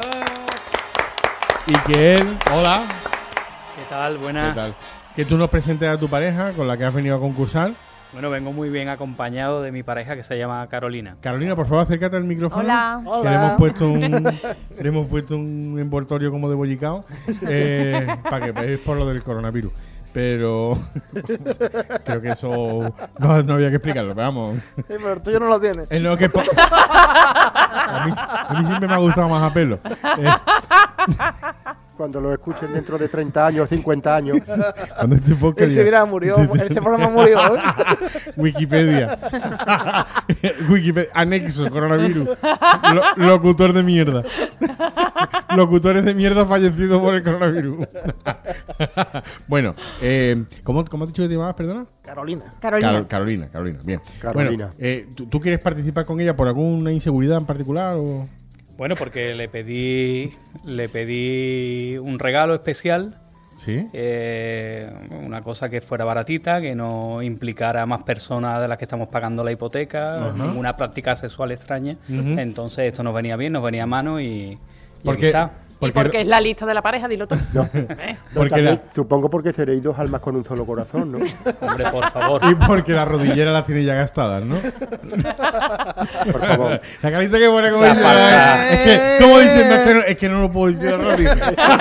Y que él, hola, ¿Qué tal? ¿qué Buenas. tal? Que tú nos presentes a tu pareja con la que has venido a concursar. Bueno, vengo muy bien acompañado de mi pareja que se llama Carolina. Carolina, por favor, acércate al micrófono. Hola. Que le hemos puesto un le hemos puesto un envoltorio como de bollicao eh, para que es por lo del coronavirus. Pero creo que eso no, no había que explicarlo, pero vamos. Sí, pero tú yo no lo tienes. Es lo que po- a, mí, a mí siempre me ha gustado más a pelo. Eh, Cuando lo escuchen dentro de treinta años, cincuenta años. cuando este podcast Él se ya- mira, murió. Sí, sí. Ese programa murió. ¿eh? Wikipedia. Wikipedia. Anexo, coronavirus. Lo- locutor de mierda. Locutores de mierda fallecidos por el coronavirus. Bueno, eh, ¿cómo, ¿cómo has dicho que te llamabas, perdona? Carolina. Carolina. Car- Carolina, Carolina, bien. Carolina. Bueno, eh, ¿tú, tú quieres participar con ella por alguna inseguridad en particular? O... Bueno, porque le pedí, le pedí un regalo especial. Sí. Eh, una cosa que fuera baratita, que no implicara a más personas de las que estamos pagando la hipoteca, Ajá. ninguna práctica sexual extraña. Ujú. Entonces esto nos venía bien, nos venía a mano y, y Porque- aquí está. Y porque es la lista de la pareja, dilo tú. No. ¿Eh? No, Porque también, la- Supongo porque seréis dos almas con un solo corazón, ¿no? Hombre, por favor. Y porque las rodilleras las tiene ya gastadas, ¿no? Por favor. La carita que pone como Esa diciendo, falta. es que, ¿cómo diciendo? Es que, no, es que no lo puedo decir a la rodilla.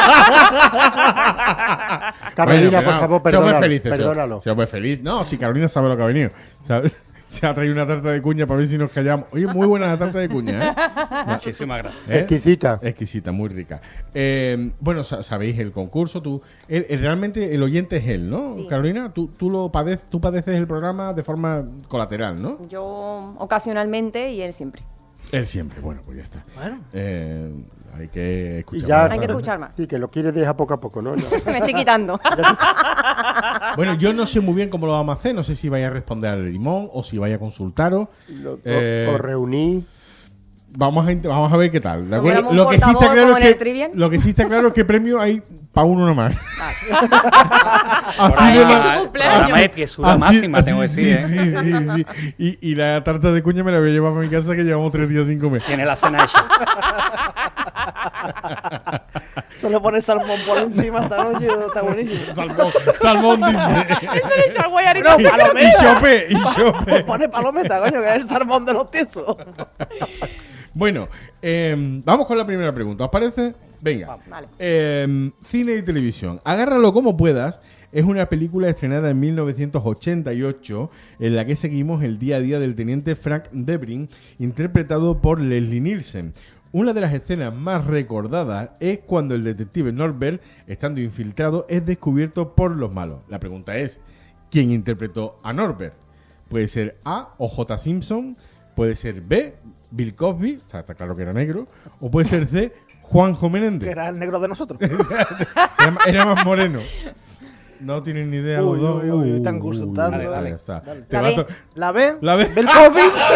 Carolina, Bueno, por no, favor, sea perdónalo. muy feliz, sea- perdónalo. sea muy feliz. No, si Carolina sabe lo que ha venido. ¿Sabes? Se ha traído una tarta de cuña para ver si nos callamos. Oye, muy buena la tarta de cuña, ¿eh? Muchísimas gracias. ¿Eh? Exquisita. Exquisita, muy rica. Eh, bueno, sa- sabéis el concurso. Tú, él- él- realmente el oyente es él, ¿no? Sí. Carolina, tú, tú, lo padec- tú padeces el programa de forma colateral, ¿no? Yo ocasionalmente y él siempre. Él siempre. Bueno, pues ya está. Bueno. Eh, hay que Y escuchar. ya, más. Hay que escuchar más. Sí, que lo quieres dejar poco a poco, ¿no? No. Me estoy quitando. Bueno, yo no sé muy bien cómo lo vamos a hacer. No sé si vaya a responder al limón o si vaya a consultaros. Lo- o- Eh, Os reuní. Vamos a, int- vamos a ver qué tal. ¿de Como acuerdo? éramos Lo que sí está portavoz claro como es en el que Trivial. lo que sí está claro es que premio hay para uno nomás. Así Programa- de ma- programa de tiesura así- máxima, así- tengo que sí, decir, sí, sí, sí. Y, y la tarta de cuña me la voy a llevar para mi casa que llevamos tres días sin comer. Tiene la cena hecha. Solo pone salmón por encima esta noche, está buenísimo. Salmón, salmón dice. Eso le echa guayarita. Bueno, Y palometa. chope, y chope. Pone palometa, coño, que es el salmón de los tiesos. Bueno, eh, vamos con la primera pregunta. ¿Os parece? Venga. Vale. Eh, cine y televisión. Agárralo como puedas. Es una película estrenada en mil novecientos ochenta y ocho en la que seguimos el día a día del teniente Frank Debrin, interpretado por Leslie Nielsen. Una de las escenas más recordadas es cuando el detective Norbert, estando infiltrado, es descubierto por los malos. La pregunta es, ¿quién interpretó a Norbert? Puede ser A, O J. Simpson, puede ser B, Bill Cosby, o sea, está claro que era negro, o puede ser C, Juanjo Que Menéndez. era el negro de nosotros. Era, ma- era más moreno. No tienen ni idea los Uy, dos. uy, uy, están Uy, consultando, uy, dale, ya está. dale. Te La va a B. to- La B. La B. Bill Cosby.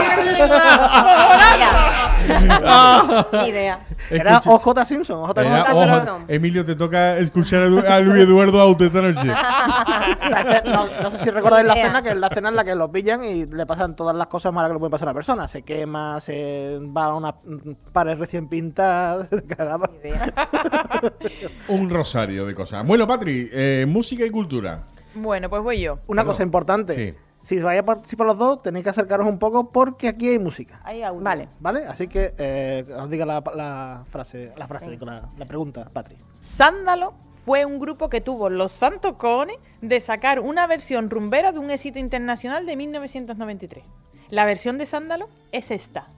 Ni idea. Era Escucha- O J. Simpson. O J. Era- Simpson. Simpson. ojo, Simpson. Emilio, te toca escuchar a, Edu- a Luis Eduardo Auto esta noche. La escena- no, no sé si recordáis la Ni idea. escena, que es la escena en la que los pillan y le pasan todas las cosas malas que le pueden pasar a una persona. Se quema, se va a una mm, pared recién pintada. Caramba. Ni idea. Un rosario de cosas. Bueno, Patri, eh, música y cultura. Bueno, pues voy yo. Una Perdón. cosa importante. Sí. Si vais a participar los dos, tenéis que acercaros un poco porque aquí hay música. Ahí audio. Vale. ¿Vale? Así que eh, os diga la, la frase, la frase, digo, la, la pregunta, Patri. Sándalo fue un grupo que tuvo los santos cojones de sacar una versión rumbera de un éxito internacional de mil novecientos noventa y tres. La versión de Sándalo es esta.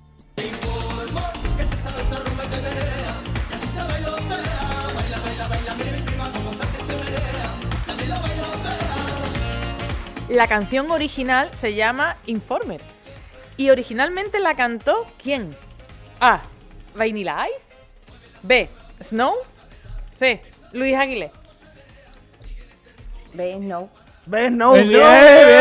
La canción original se llama Informer. Y originalmente la cantó ¿quién? A. Vanilla Ice. B. Snow. C. Luis Aguilé. ¿Ves? No. ¿Ves? No, El bien, no.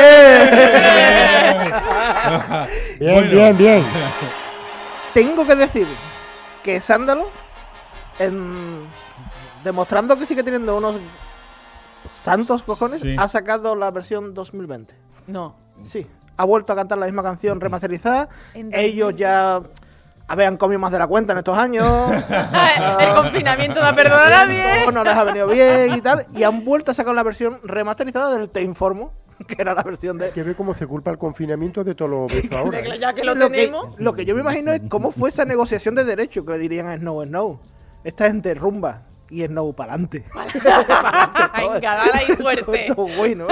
bien. Bien, Bueno. bien, bien. Tengo que decir que Sándalo, en- demostrando que sigue teniendo unos santos cojones, Sí. ha sacado la versión dos mil veinte. No. Sí, ha vuelto a cantar la misma canción remasterizada. En Ellos ya habían comido más de la cuenta en estos años. El confinamiento no perdona a nadie. No les ha venido bien y tal. Y han vuelto a sacar la versión remasterizada del Te Informo, que era la versión de... Que ve cómo se culpa el confinamiento de todo lo beso ahora. ¿eh? Ya que lo que, tenemos. lo que yo me imagino es cómo fue esa negociación de derecho que dirían a Snow Snow. Esta gente rumba y Snow para adelante. Venga, dale ahí fuerte. Esto es bueno.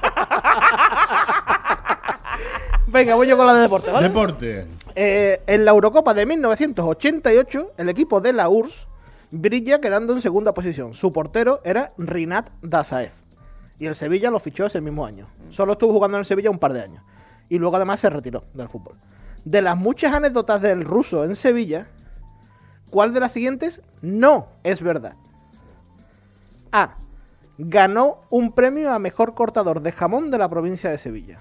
Venga, voy yo con la de deporte, ¿vale? Deporte. Eh, en la Eurocopa de mil novecientos ochenta y ocho, el equipo de la U R S S brilla quedando en segunda posición. Su portero era Rinat Dasaev. Y el Sevilla lo fichó ese mismo año. Solo estuvo jugando en el Sevilla un par de años. Y luego además se retiró del fútbol. De las muchas anécdotas del ruso en Sevilla, ¿cuál de las siguientes no es verdad? A. Ganó un premio a mejor cortador de jamón de la provincia de Sevilla.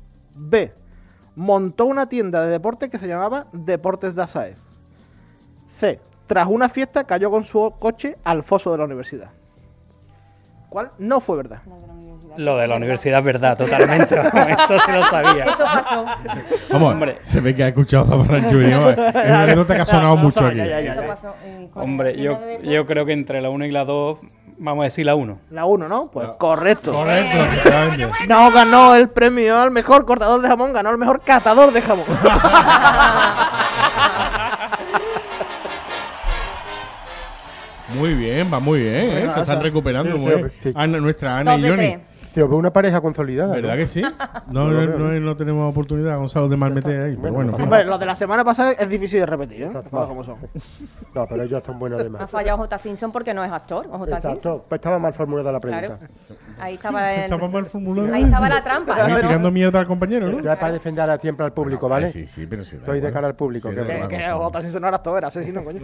B. Montó una tienda de deporte que se llamaba Deportes Dasaev. C. Tras una fiesta cayó con su coche al foso de la universidad. ¿Cuál no fue verdad? Lo de la universidad es verdad, totalmente. Vamos, eso sí lo sabía. Eso pasó. Vamos, Hombre. se ve que ha escuchado Zafarrancho y vamos, es una anécdota que ha sonado mucho aquí. Eso pasó. eh, con Hombre, el- yo, yo creo que entre la uno y la dos, vamos a decir la uno. La uno, ¿no? Pues correcto. Correcto, efectivamente. No ganó el premio al mejor cortador de jamón, ganó el mejor catador de jamón. Muy bien, va muy bien, ¿eh? Bueno, Se están esa. recuperando Sí, muy sí, bien. sí. Ana, nuestra Ana y Doble Johnny. P. Se os ve una pareja consolidada. ¿Verdad ¿no? que sí? No, no, no, no tenemos oportunidad, Gonzalo, de malmeter ahí. Pero bueno, en fin. Hombre, lo de la semana pasada es difícil de repetir, ¿eh? Exacto. Cosas como son. No, pero ellos son buenos de Ha más. fallado J. Simpson porque no es actor. O J. Simpson. Exacto. Pues estaba mal formulada la pregunta. Claro. Ahí estaba el... Estaba mal formulado. Ahí estaba la trampa. Ahí tirando mierda al compañero, ¿no? Yo es para defender a- siempre al público, ¿vale? Sí, sí, pero sí. da Estoy de igual. cara al público. Sí, que da es Que, igual, que Gonzalo. J. Simpson no era actor, era asesino, coño.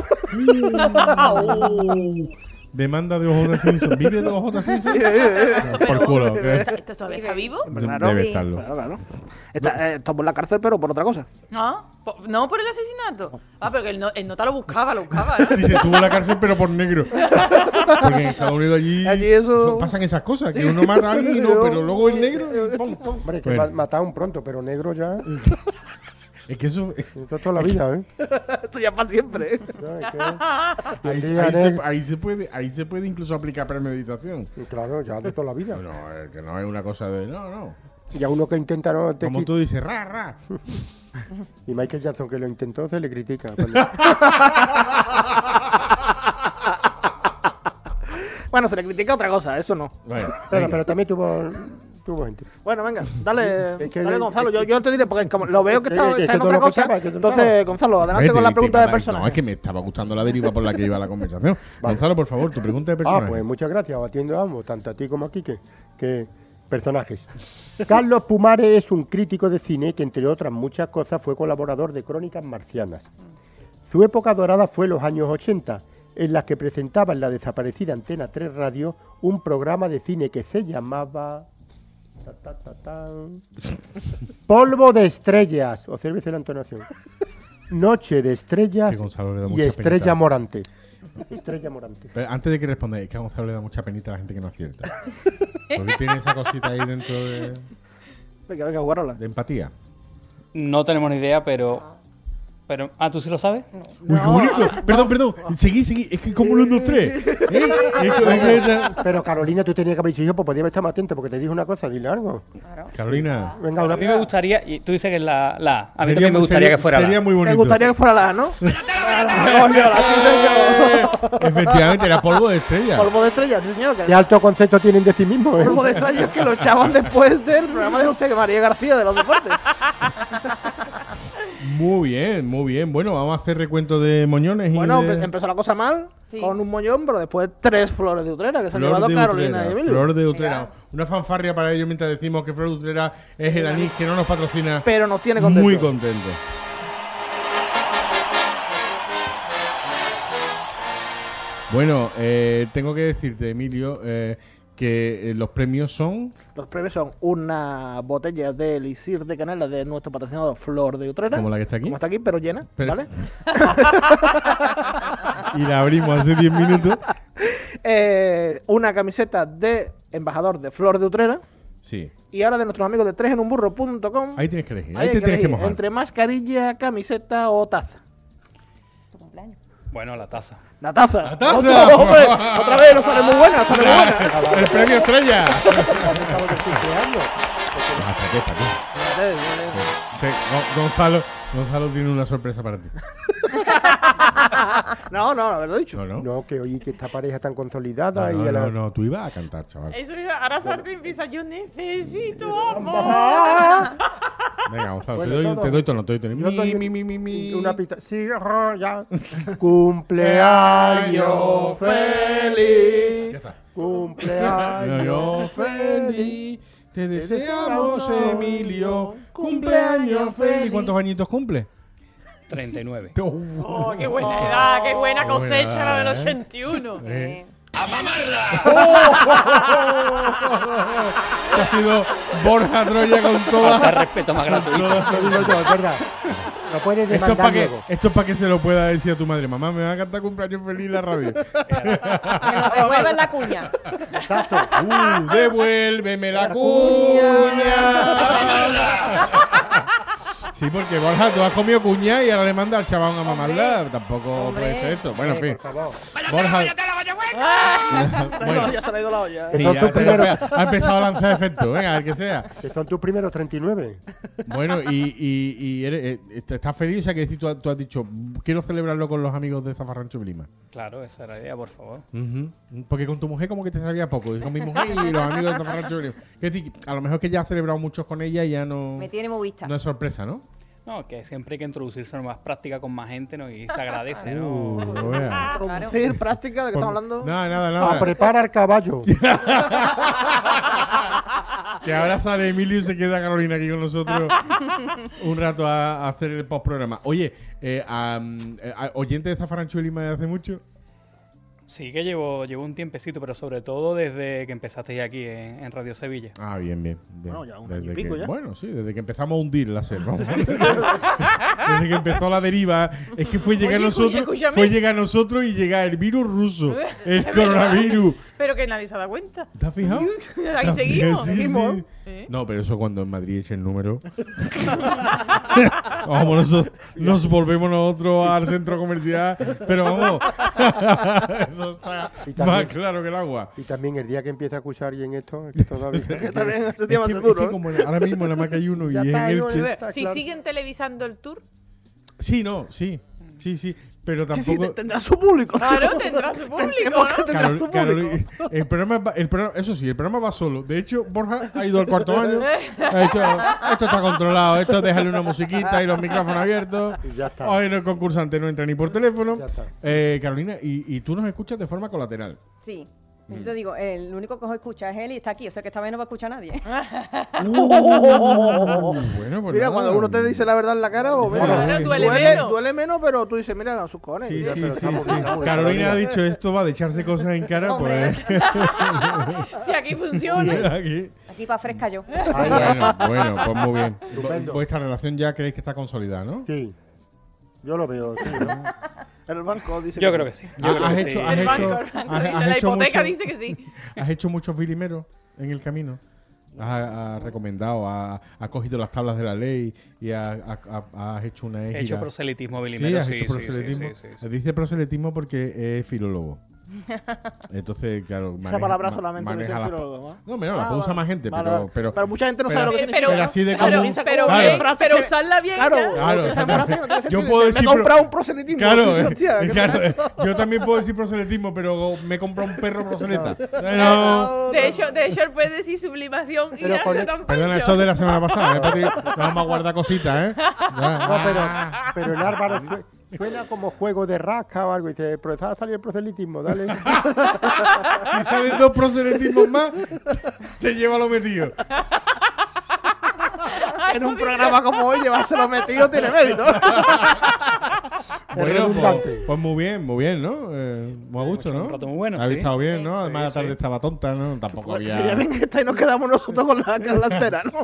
Demanda de O J. Simpson. ¿Vive de O J. Simpson? No, por culo. que- ¿Esto todavía está vivo? Claro, Debe sí. estarlo. Claro, claro. Está, eh, está por la cárcel, pero por otra cosa. ¿No? Po- ¿No por el asesinato? Ah, pero que el, no, el nota lo buscaba, lo buscaba, ¿no? Dice, estuvo en la cárcel, pero por negro. Porque en Estados Unidos allí, Allí eso- pasan esas cosas, que uno mata a alguien, y no, pero luego es negro. y pum, pum. Hombre, que Bueno. ma- mataron pronto, pero negro ya. Es que eso. Esto toda la vida, ¿eh? Esto ya para siempre. ¿eh? Ya, es que- Ahí, el día ahí se, negro- ahí se puede, ahí se puede incluso aplicar premeditación. Claro, ya de toda la vida. No, eh, que no es una cosa de. No, no. Y a uno que intenta no te Como qui- tú dices, ra, ra. Y Michael Jackson que lo intentó se le critica. Cuando- Bueno, se le critica otra cosa, eso no. Bueno, pero, venga. pero también tuvo, tuvo gente. Bueno, venga, dale, Es que- dale es- Gonzalo. Yo, es- yo te diré, porque como lo veo que es- está, es que está en todo otra lo que cosa. sabe, que todo lo Entonces, sabe. Gonzalo, adelante Vete, con la te- pregunta te- de personaje. No, es que me estaba gustando la deriva por la que iba la conversación. Gonzalo, por favor, tu pregunta de personaje. Ah, pues muchas gracias. Atiendo a ambos, tanto a ti como a Quique. Que personajes. Carlos Pumares es un crítico de cine que, entre otras muchas cosas, fue colaborador de Crónicas Marcianas. Su época dorada fue los años ochenta, en las que presentaba en la desaparecida Antena tres Radio un programa de cine que se llamaba... ta, ta, ta, tan, Polvo de Estrellas, obsérvese la entonación. Noche de Estrellas Que Gonzalo le da y mucha Estrella penita. Morante. Estrella Morante. Pero antes de que respondáis, es que a Gonzalo le da mucha penita a la gente que no acierta. Porque tiene esa cosita ahí dentro de, Venga, venga, jugarola. de empatía. No tenemos ni idea, pero... pero ah, ¿tú sí lo sabes? Uy, qué bonito. Perdón, perdón. Seguí, seguí. Es que como un dos tres. ¿Eh? Es que- es que- Pero Carolina, tú tenías que haber dicho yo, pues podías estar más atento porque te dije una cosa, dile algo. Carolina. Venga, A una mí me gustaría, y tú dices que es la, la A. A mí Sería- también me gustaría sería- que fuera Sería la. muy bonito. Me gustaría que fuera la A, ¿no? Coño, la sí, señor. Efectivamente, era polvo de estrella. Polvo de estrellas, sí, señor. Qué Que alto concepto tienen de sí mismos, ¿eh? polvo de estrellas que lo echaban después del programa de José María García de los deportes. Muy bien, muy bien. Bueno, vamos a hacer recuento de moñones y Bueno, de... empe- empezó la cosa mal, Sí. con un moñón, pero después tres flores de Utrera que se han Flor llevado de Carolina Utrera, y Emilio. Flor de Utrera. Una fanfarria para ellos mientras decimos que Flor de Utrera es el anís que no nos patrocina. Pero nos tiene contentos. Muy contento. Bueno, eh, tengo que decirte, Emilio, eh, que eh, los premios son... Los premios son una botella de elixir de canela de nuestro patrocinador Flor de Utrera. Como la que está aquí. Como está aquí, pero llena, Pero- ¿vale? Y la abrimos hace diez minutos. Eh, una camiseta de embajador de Flor de Utrera. Sí. Y ahora de nuestros amigos de tres en un burro punto com. Ahí tienes que elegir. Ahí, hay te tienes que elegir mojar. entre mascarilla, camiseta o taza. Bueno, la taza. La taza. ¡La taza! ¡Otro, hombre! Otra vez, no sale muy buena, sale muy buena. El premio estrella. Ah, ¿Para qué? ¿Para qué? Sí, Gon- Gonzalo, Gonzalo tiene una sorpresa para ti. No, no, no, haberlo dicho. No, no. No, que oye, que esta pareja tan consolidada No, y no, a la... no, no, tú ibas a cantar, chaval. Eso iba, ahora Sartre empieza, yo necesito amor. Venga, Gonzalo, Bueno, te, doy, todo. te doy tono, te doy tono. Yo Mi, doy mi, mi, mi, mi. Una pita... Sí, ajá, ya. Cumpleaños feliz. Ya está. Cumpleaños Yo feliz, te deseamos, Emilio. Cumpleaños feliz. ¿Cuántos añitos cumple? treinta y nueve. Oh, qué buena edad, qué buena Qué buena cosecha la del edad, ¿eh? ochenta y uno. Eh. Ha sido Borja Troya con Falta toda. de respeto más gratuito. Lo digo yo, es verdad. Lo puedes Esto es demandar para que, luego. esto es para que se lo pueda decir a tu madre. Mamá, me va a cantar cumpleaños feliz en la radio. Me lo devuelven la cuña. Uh, devuélveme la cuña. Sí, porque Borja, tú has comido cuña y ahora le manda al chaval a mamarla. Tampoco Hombre. puede ser esto. Bueno, en fin. Por favor. Borja. Bueno, ya se le ha ido la olla. Que Sí, son ya, tus te- primeros- ha empezado a lanzar efectos. Venga, a ver que sea. Que son tus primeros treinta y nueve. Bueno, y, y, y eres, eh, est- estás feliz, o sea, que decir, tú, has- tú has dicho, quiero celebrarlo con los amigos de Zafarrancho y Lima. Claro, esa era la idea, por favor. Ujú. Porque con tu mujer como que te sabía poco. Y con mi mujer y los amigos de Zafarrancho y Lima. Es decir, a lo mejor que ya has celebrado muchos con ella y ya no, Me tiene muy vista. no es sorpresa, ¿no? No, que siempre hay que introducirse en más práctica con más gente, ¿no? Y se agradece, ¿no? Uh, lo vea. Producir práctica, ¿de qué Pues- estamos hablando? Nada, nada, A nada. preparar caballo. Que ahora sale Emilio y se queda Carolina aquí con nosotros un rato a, a hacer el postprograma. Oye, eh, am, eh, a- oyente de Zafarrancho y Lima de hace mucho. Sí que llevo, llevo un tiempecito, pero sobre todo desde que empezasteis aquí en, en Radio Sevilla. Ah, bien, bien. bien. Bueno, ya un Desde año y pico que- ya. Bueno, sí, desde que empezamos a hundir la selva. Desde que empezó la deriva. Es que fue llegar a Oye, nosotros, escúchame. fue llegar a nosotros y llegar el virus ruso, el Es verdad. coronavirus. Pero que nadie se ha dado cuenta. ¿Te has fijado? Ahí seguimos. Sí, sí. seguimos. ¿Eh? No, pero eso cuando en Madrid eche el número. Vamos, nos, nos volvemos nosotros al centro comercial. Pero vamos, eso está Y también- más claro que el agua. Y también el día que empieza a acusar y en esto, es que todavía. Que también este Es día va a que, ser es duro. que ¿eh? como ahora mismo nada más que hay uno y Ya es está, en hay uno, Elche. está Si claro. siguen televisando el tour, Sí, no, sí. Sí, sí. Pero Que sí, tampoco. te- tendrá su público. claro, tendrá su público, Pensemos que ¿no? tendrá Carol- su Carol- público. el programa, va- el programa, eso sí, el programa va solo. De hecho, Borja ha ido al cuarto baño. Ha dicho, esto está controlado, esto déjale una musiquita y los micrófonos abiertos. Y ya está. Hoy no, el concursante no entra ni por teléfono. Ya está. Eh, Carolina, y, y tú nos escuchas de forma colateral. Sí. Yo te digo, el único que os escucha es él y está aquí. O sea que esta vez no va a escuchar a nadie. Bueno, pues Mira, nada. cuando uno te dice la verdad en la cara, o mira, Claro, duele duele, menos. duele menos, pero tú dices, mira, sus cojones. Sí, Ya, sí, pero sí, estamos sí. bien, estamos bien. Carolina ha dicho esto va de echarse cosas en cara, Hombre. pues. Si aquí funciona. Aquí. Aquí para fresca yo. Bueno, bueno, pues muy bien. Estupendo. Vuestra relación ya creéis que está consolidada, ¿no? Sí. Yo lo veo, sí, ¿no? En el banco dice Yo creo que sí. Yo Ah, creo has que hecho- sí. has El hecho- banco, el banco has- dice, has la hecho hipoteca mucho- dice que sí. ¿Has hecho muchos bilimeros en el camino? Has, has recomendado, has, has cogido las tablas de la ley y has, has- has hecho una He égida. hecho proselitismo Sí, bilimero, has sí, hecho sí, sí, proselitismo. sí, sí, sí. Dice proselitismo porque es filólogo. Entonces, claro, Esa palabra ma- solamente lo maneja dice el las pa- filólogo, ¿no? No, mira, la Ah, puede usar vale. más gente, Vale, pero, vale. pero, Pero mucha gente no pero- sabe lo que Pero, significa. pero, así de pero, común. pero, Claro. bien, Frase pero que- usarla bien. Claro, ya. Claro, esa exactamente. frase no tiene Yo sentido. puedo Dice, decir me he comprado pro- un proselitismo. Claro, Dice, eh, hostia, ¿qué claro, será eh, eso? yo también puedo decir proselitismo, pero me he comprado un perro proseleta. No. De hecho, de hecho, él puede decir sublimación y Pero darse con el- tan Perdona, pancho. eso de la semana pasada, ¿eh, Patri? No vamos a guardar cositas, ¿eh? Ya. No, pero, pero el Álvaro sue- suena como juego de rasca o algo. Y dice, profesor, ha salido el proselitismo, dale. Si salen dos proselitismos más, te lleva lo metido. En un programa como hoy, llevárselo metido tiene mérito. Bueno, redundante. pues, pues muy bien, muy bien, ¿no? Eh, muy a gusto, Mucho, ¿no? un rato muy bueno, Habéis sí. estado bien, Sí, ¿no? Además, sí, la tarde sí. estaba tonta, ¿no? Tampoco había... Si ya ven esta y nos quedamos nosotros con la carlantera, ¿no?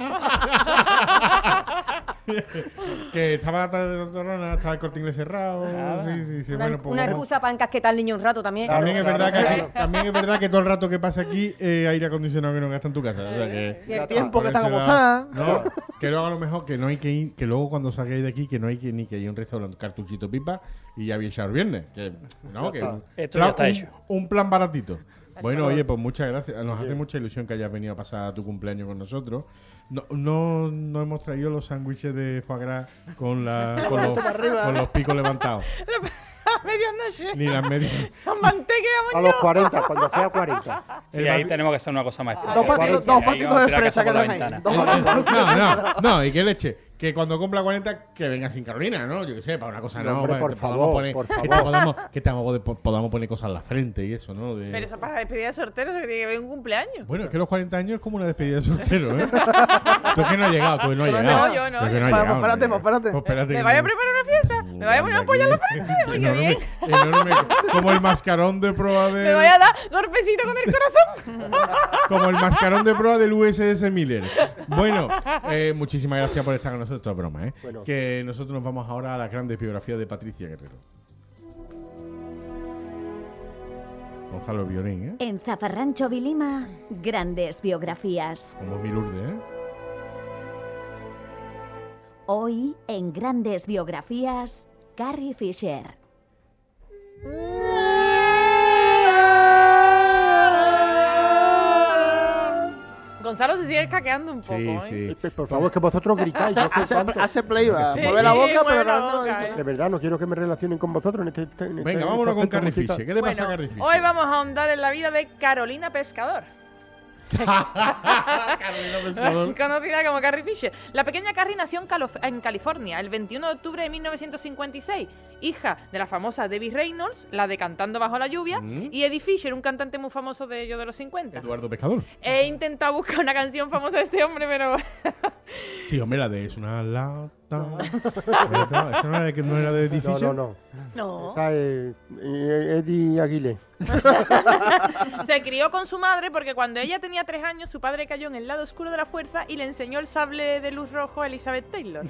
Que estaba la tarde de Torrona, estaba el Corte Inglés cerrado. Nada. Sí, sí, sí. Una, Bueno, pues una vamos. excusa para encasquetar al niño un rato también. También es, Claro, verdad que claro. aquí- también es verdad que todo el rato que pasa aquí eh, aire acondicionado que no gasta en tu casa. O sea que, Y el tiempo por que está ese como lado- está. No, que luego a lo mejor que no hay que ir, que luego cuando salgáis de aquí que no hay que ni que ir a un restaurante cartuchito pipa y ya había echado el viernes. Que, no, Ya que está. un Esto plan- ya está un- hecho. Un plan baratito. Bueno, oye, pues muchas gracias. Nos hace mucha ilusión que hayas venido a pasar tu cumpleaños con nosotros. No, no, no hemos traído los sándwiches de foie gras con, la, con, los, con los picos levantados. A medianoche. Ni las medias. La manteca A los cuarenta, cuando sea cuarenta. Sí, El ahí bati- tenemos que hacer una cosa más Dos especial. patitos, Sí, dos ahí patitos vamos a de tirar fresa casa que por la dan ahí. ventana. Dos patitos. No, no, no, y qué leche. Que cuando cumpla cuarenta, que venga sin Carolina, ¿no? Yo qué sé, para una cosa No, no. hombre, para por que podamos favor, poner- por Que, te favor. podamos, que te podamos- podamos poner cosas en la frente y eso, ¿no? De- Pero eso para la despedida de sorteros que tiene que ver un cumpleaños. Bueno, es que los cuarenta años es como una despedida de soltero, ¿eh? Tú es que no has llegado, tú no has Pero llegado. no, yo no, Tú es que yo no has no. llegado, Pues espérate, no has pues espérate. llegado. Pues espérate ¿Me que vaya a no- preparar una fiesta? Me vaya a poner una polla en la frente. Muy bien. Enorme, como el mascarón de prueba de... Me voy a dar golpecito con el corazón. Como el mascarón de prueba del U S S Miller. Bueno, eh, muchísimas gracias por estar con nosotros, broma, ¿eh? Bueno. Que nosotros nos vamos ahora a las grandes biografías de Patricia Guerrero. Gonzalo Violín, ¿eh? En Zafarrancho Vilima, grandes biografías. Como mi Lourdes, ¿eh? Hoy, en grandes biografías, Carrie Fisher. Gonzalo se sigue escaqueando un poco, Sí, ¿eh? sí. Por favor, que vosotros gritáis. yo que Hace, espanto. hace playback. Sí, Mueve la sí, boca, mueve pero la no, no lo boca, dice. ¿eh? De verdad, no quiero que me relacionen con vosotros en este... en este- Venga, en vámonos este con Carrie aspecto Fisher. ¿Qué le pasa a Bueno, Carrie Fisher? hoy vamos a ahondar en la vida de Carolina Pescador. Carolina Pescador. Conocida como Carrie Fisher. La pequeña Carrie nació en, Calo- en California el veintiuno de octubre de mil novecientos cincuenta y seis, hija de la famosa Debbie Reynolds, la de Cantando bajo la lluvia, Mm. y Eddie Fisher, un cantante muy famoso de ellos de los cincuenta. Eduardo Pescador. He intentado buscar una canción famosa de este hombre, pero Sí, hombre, la de Es una lata. ¿Esa no era de, que no era de Eddie No, Fisher? no, no. no. Esa es eh, Eddie Aguilé. Se crió con su madre porque cuando ella tenía tres años su padre cayó en el lado oscuro de la fuerza y le enseñó el sable de luz rojo a Elizabeth Taylor.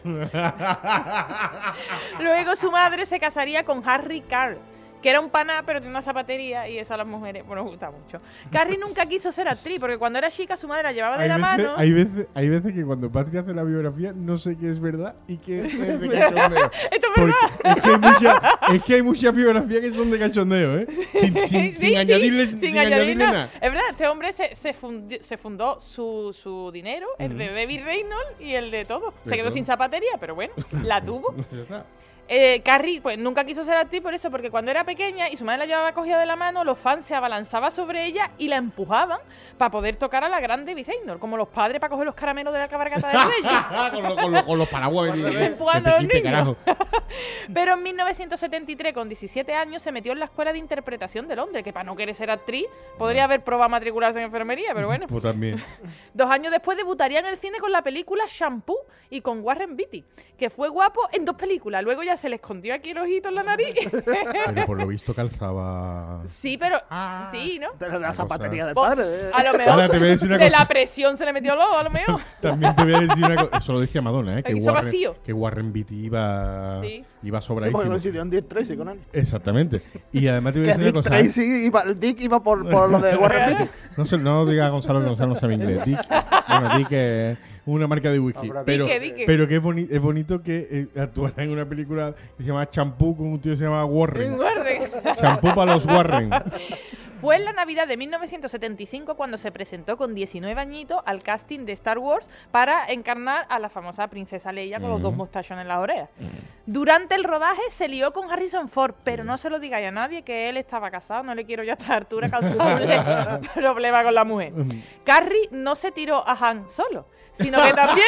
Luego su madre se casaría con Harry Carr, que era un pana pero tiene una zapatería y eso a las mujeres pues, nos gusta mucho. Carrie nunca quiso ser actriz porque cuando era chica su madre la llevaba de Hay la veces, mano. hay, veces, hay veces que cuando Patria hace la biografía no sé qué es verdad y qué es de cachondeo. Esto es Porque verdad. es que hay mucha- es que hay muchas biografías que son de cachondeo, ¿eh? Sin, sin, Sí, sin sí, añadirle, sin sin añadir añadirle nada. nada. Es verdad, este hombre se, se, fundió, se fundó su, su dinero, el de Debbie Reynolds y el de todo. De se quedó todo. sin zapatería, pero bueno, la tuvo. Ya está. Eh, Carrie, pues nunca quiso ser actriz por eso, porque cuando era pequeña y su madre la llevaba cogida de la mano, los fans se abalanzaban sobre ella y la empujaban para poder tocar a la gran Debbie Reynolds, como los padres para coger los caramelos de la cabalgata de Reyes. con, lo- con lo- con los paraguas. que- que- Empujando que a te los quite, niños. carajo. Pero en mil novecientos setenta y tres, con diecisiete años, se metió en la Escuela de Interpretación de Londres, que para no querer ser actriz podría haber probado a matricularse en enfermería, pero bueno. Pues también. Dos años después debutaría en el cine con la película Shampoo y con Warren Beatty, que fue guapo en dos películas. Luego ya se le escondió aquí el ojito en la nariz. Pero por lo visto calzaba. Sí, pero... Sí, ¿no? De la zapatería del Pues, padre. eh. a lo mejor Ahora te voy a decir una de cosa. la presión se le metió lodo, a lo mejor. También te voy a decir una cosa. Eso lo decía Madonna, ¿eh? Que Hizo Warren, vacío. que Warren Beatty iba, Sí. iba Sí, porque sobradísimo. coincidió en Dick Tracy con él. Exactamente. Y además te voy a Que decir una Dick cosa. ¿eh? Tracy iba, Dick iba por, por lo de Warren Beatty. No, sé, no diga a Gonzalo que Gonzalo no sabe inglés. Dick, bueno, Dick es una marca de whisky. Habrá- Pero, Dique, Dique. pero que es, boni- es bonito que eh, actuara en una película que se llama Champú con un tío que se llama Warren. Warren. Champú para los Warren. Fue en la Navidad de mil novecientos setenta y cinco cuando se presentó con diecinueve añitos al casting de Star Wars para encarnar a la famosa princesa Leia con los dos mostachones en las orejas. Durante el rodaje se lió con Harrison Ford, pero no se lo digáis a nadie que él estaba casado, no le quiero ya a esta altura causarle problema con la mujer. Carrie no se tiró a Han solo, sino que también...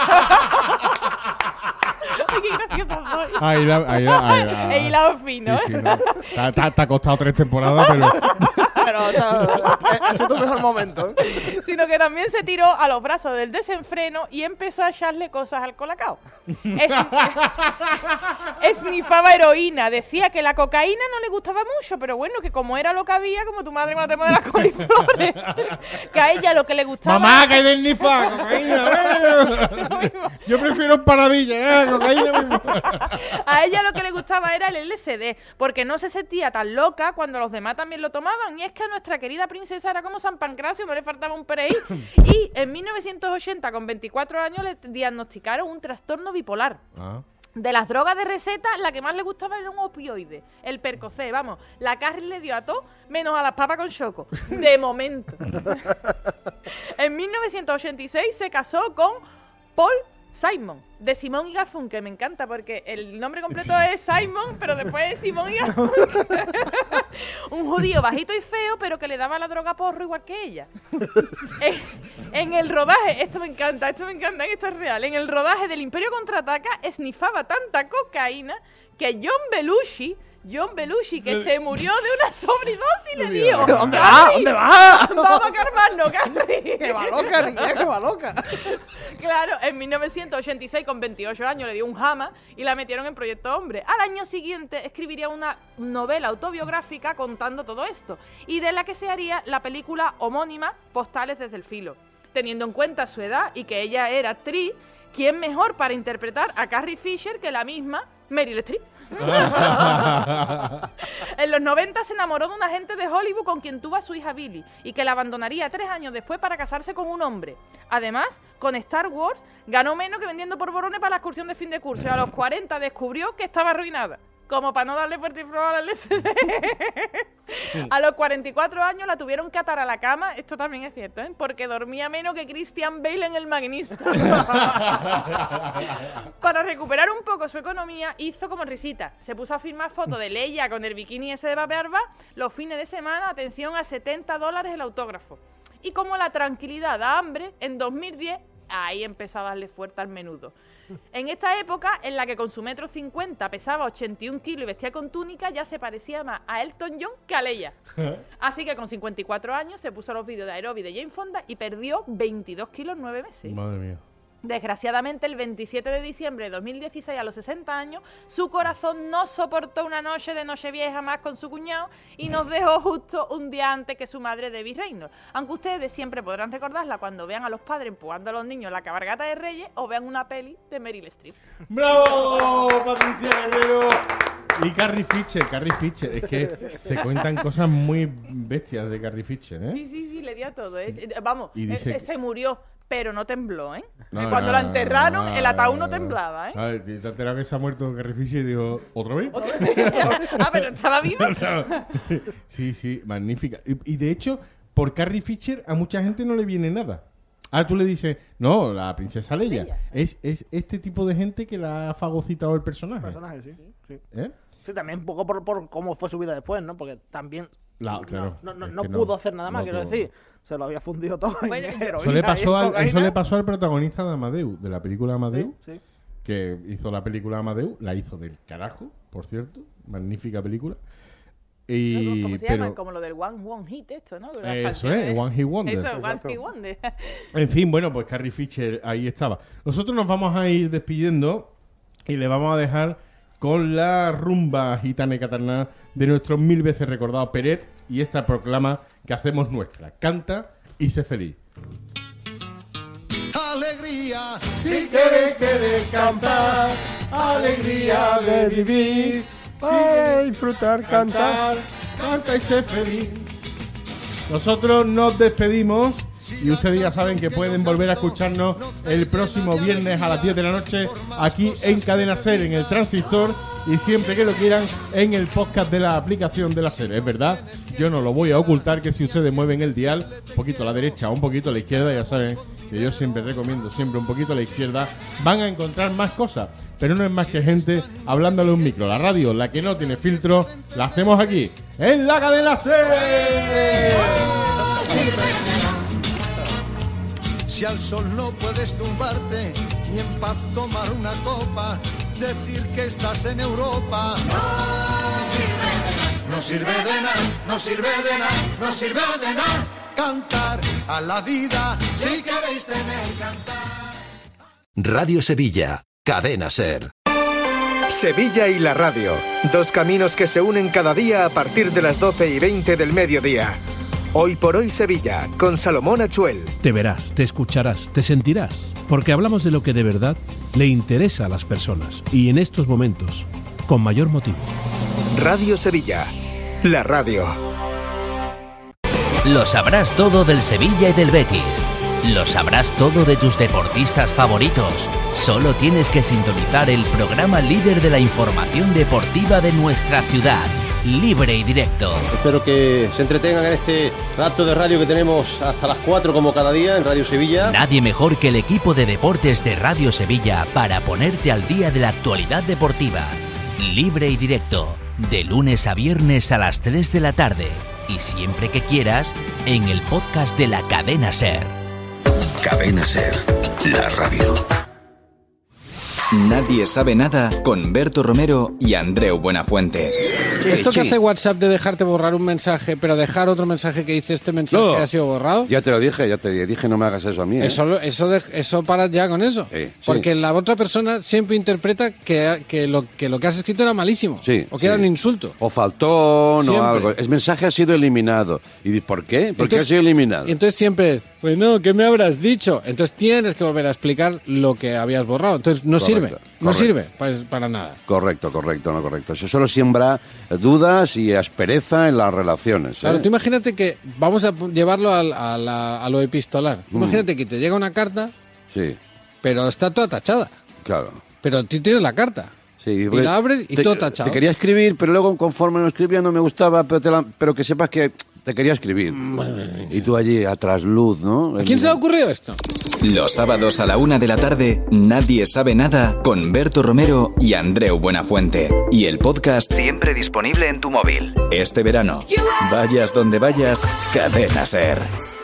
Ay, qué graciosa soy. Ahí la, ahí la, ahí la- He hilado fino, Sí, sí, ¿eh? no. Te ha- te ha- te ha costado tres temporadas, pero. Pero está- ese es tu mejor momento. ¿eh? Sino que también se tiró a los brazos del desenfreno y empezó a echarle cosas al colacao. Es, esnifaba heroína, decía que la cocaína no le gustaba mucho, pero bueno, que como era lo que había, como tu madre cuando te pone las coliflores, que a ella lo que le gustaba... ¡Mamá, que hay de esnifar! ¡Cocaína! eh. Yo prefiero paradilla, ¿eh? ¡Cocaína mismo! A ella lo que le gustaba era el L S D, porque no se sentía tan loca cuando los demás también lo tomaban. Y es que a nuestra querida princesa era como San Pancracio, no le faltaba un pereí. Y en mil novecientos ochenta, con veinticuatro años, le diagnosticaron un trastorno bipolar. Ah. De las drogas de receta, la que más le gustaba era un opioide, el Percocet, vamos. La Carrie le dio a todo, menos a las papas con choco, de momento. En mil novecientos ochenta y seis se casó con Paul Simon, de Simón y Garfunkel. Me encanta porque el nombre completo es Simon, pero después es Simón y Garfunkel. Un judío bajito y feo, pero que le daba la droga porro igual que ella. en, en el rodaje, esto me encanta, esto me encanta, esto es real. En el rodaje del Imperio Contraataca, esnifaba tanta cocaína que John Belushi John Belushi, que se murió de una sobredosis y le dijo: ¿Dónde va? ¿Dónde va? Vamos a calmarnos, Carrie. Que va loca, niña, que va loca. Claro, en mil novecientos ochenta y seis, con veintiocho años, le dio un jama y la metieron en Proyecto Hombre. Al año siguiente escribiría una novela autobiográfica contando todo esto, y de la que se haría la película homónima Postales desde el filo. Teniendo en cuenta su edad y que ella era actriz, ¿quién mejor para interpretar a Carrie Fisher que la misma Meryl Streep? En los noventa se enamoró de un agente de Hollywood con quien tuvo a su hija Billy y que la abandonaría tres años después para casarse con un hombre. Además, con Star Wars ganó menos que vendiendo porborones para la excursión de fin de curso, y a los cuarenta descubrió que estaba arruinada. Como para no darle fuerte y floral al L S D. A los cuarenta y cuatro años la tuvieron que atar a la cama, esto también es cierto, ¿eh? Porque dormía menos que Christian Bale en El Maquinista. Para recuperar un poco su economía, hizo como risita. Se puso a firmar fotos de Leia con el bikini ese de Barba los fines de semana, atención, a setenta dólares el autógrafo. Y como la tranquilidad da hambre, en dos mil diez, ahí empezó a darle fuerte al menudo. En esta época, en la que con su metro cincuenta pesaba ochenta y un kilos y vestía con túnica, ya se parecía más a Elton John que a Leia. Así que con cincuenta y cuatro años se puso los vídeos de aeróbic de Jane Fonda y perdió veintidós kilos en nueve meses. Madre mía. Desgraciadamente, el veintisiete de diciembre de dos mil dieciséis, a los sesenta años, su corazón no soportó una noche de Nochevieja más con su cuñado y nos dejó justo un día antes que su madre, Debbie Reynolds. Aunque ustedes siempre podrán recordarla cuando vean a los padres empujando a los niños en la cabalgata de Reyes o vean una peli de Meryl Streep. ¡Bravo, Patricia Guerrero! Y Carrie Fisher, Carrie Fisher. Es que se cuentan cosas muy bestias de Carrie Fisher, ¿eh? Sí, sí, sí, le dio todo, ¿eh? Vamos, Y dice- eh, se murió, pero no tembló, ¿eh? No, Eh, Cuando no, la no, enterraron, no, el ataúd no no, no. temblaba, ¿eh? A ver, te has enterado que se ha muerto Carrie Fisher y digo, ¿otra vez? Ah, pero estaba viva. Sí, sí, magnífica. Y, y de hecho, por Carrie Fisher a mucha gente no le viene nada. Ahora tú le dices, no, la princesa Leia. Leia. Es, es este tipo de gente que la ha fagocitado el personaje. Personaje, sí. Sí, ¿Eh? sí, también un poco por, por cómo fue su vida después, ¿no? Porque también La- no, claro, no, no, es no que pudo no, hacer nada más, no quiero tuvo. decir. Se lo había fundido todo en Bueno, heroína Eso le, y pasó al, cocaína. eso le pasó al protagonista de Amadeus, de la película Amadeus, Sí, sí. que hizo la película Amadeus, la hizo del carajo, por cierto, magnífica película. Y, ¿Cómo se pero, llama? Como lo del One One Hit, esto, ¿no? Las Eso canciones. es, One Hit Wonder. Eso, One Exacto. Hit Wonder. En fin, bueno, pues Carrie Fisher ahí estaba. Nosotros nos vamos a ir despidiendo y le vamos a dejar con la rumba gitana y catalana de nuestro mil veces recordado Peret y esta proclama que hacemos nuestra. Canta y sé feliz. Alegría, Si quieres, quieres cantar, alegría de vivir, para disfrutar, cantar. Canta y sé feliz. Nosotros nos despedimos y ustedes ya saben que pueden volver a escucharnos el próximo viernes a las diez de la noche aquí en Cadena Ser, en el Transistor, y siempre que lo quieran en el podcast de la aplicación de la Ser. Es verdad, yo no lo voy a ocultar, que si ustedes mueven el dial un poquito a la derecha o un poquito a la izquierda, ya saben que yo siempre recomiendo siempre un poquito a la izquierda, van a encontrar más cosas, pero no es más que gente hablándole a un micro. La radio, la que no tiene filtro, la hacemos aquí en la Cadena Ser. Si al sol no puedes tumbarte, ni en paz tomar una copa, decir que estás en Europa. No sirve de nada, no sirve de nada, no sirve de nada. Cantar a la vida, si queréis tener cantar. Radio Sevilla, Cadena Ser. Sevilla y la radio, dos caminos que se unen cada día a partir de las doce y veinte del mediodía. Hoy por hoy Sevilla, con Salomón Achuel. Te verás, te escucharás, te sentirás, porque hablamos de lo que de verdad le interesa a las personas y en estos momentos, con mayor motivo. Radio Sevilla, la radio. Lo sabrás todo del Sevilla y del Betis. Lo sabrás todo de tus deportistas favoritos. Solo tienes que sintonizar el programa líder de la información deportiva de nuestra ciudad. Libre y directo. Espero que se entretengan en este rato de radio que tenemos hasta las cuatro como cada día en Radio Sevilla. Nadie mejor que el equipo de deportes de Radio Sevilla para ponerte al día de la actualidad deportiva. Libre y directo, de lunes a viernes a las tres de la tarde y siempre que quieras en el podcast de la Cadena Ser. Cadena Ser, la radio. Nadie sabe nada con Berto Romero y Andreu Buenafuente. Esto que Sí. hace WhatsApp de dejarte borrar un mensaje, pero dejar otro mensaje que dice este mensaje No. ha sido borrado. Ya te lo dije, ya te dije, no me hagas eso a mí. ¿eh? Eso, lo- eso, de- eso para ya con eso. Sí, sí. Porque la otra persona siempre interpreta que, que, lo, que lo que has escrito era malísimo. Sí, o que sí. era un insulto. O faltó, no Siempre. algo. El mensaje ha sido eliminado. ¿Y dices, por qué? ¿Por qué ha Entonces- sido eliminado? Y entonces siempre, pues no, ¿qué me habrás dicho? Entonces tienes que volver a explicar lo que habías borrado. Entonces no Correcto, sirve. No correcto. sirve pues, para nada. Correcto, correcto, no correcto. Eso solo siembra dudas y aspereza en las relaciones. ¿eh? Claro, tú imagínate que vamos a pu- llevarlo al- a, la- a lo epistolar. Mm. Imagínate que te llega una carta, Sí, pero está toda tachada. claro. Pero tú tienes la carta. Sí, Y porque la abres y te, todo tachado. Te quería escribir, pero luego conforme lo escribía no me gustaba, pero, te la- pero que sepas que te quería escribir. Y tú allí a trasluz, ¿no? ¿A quién se le ha ocurrido esto? Los sábados a la una de la tarde, Nadie sabe nada con Berto Romero y Andreu Buenafuente. Y el podcast siempre disponible en tu móvil. Este verano, vayas donde vayas, Cadena Ser.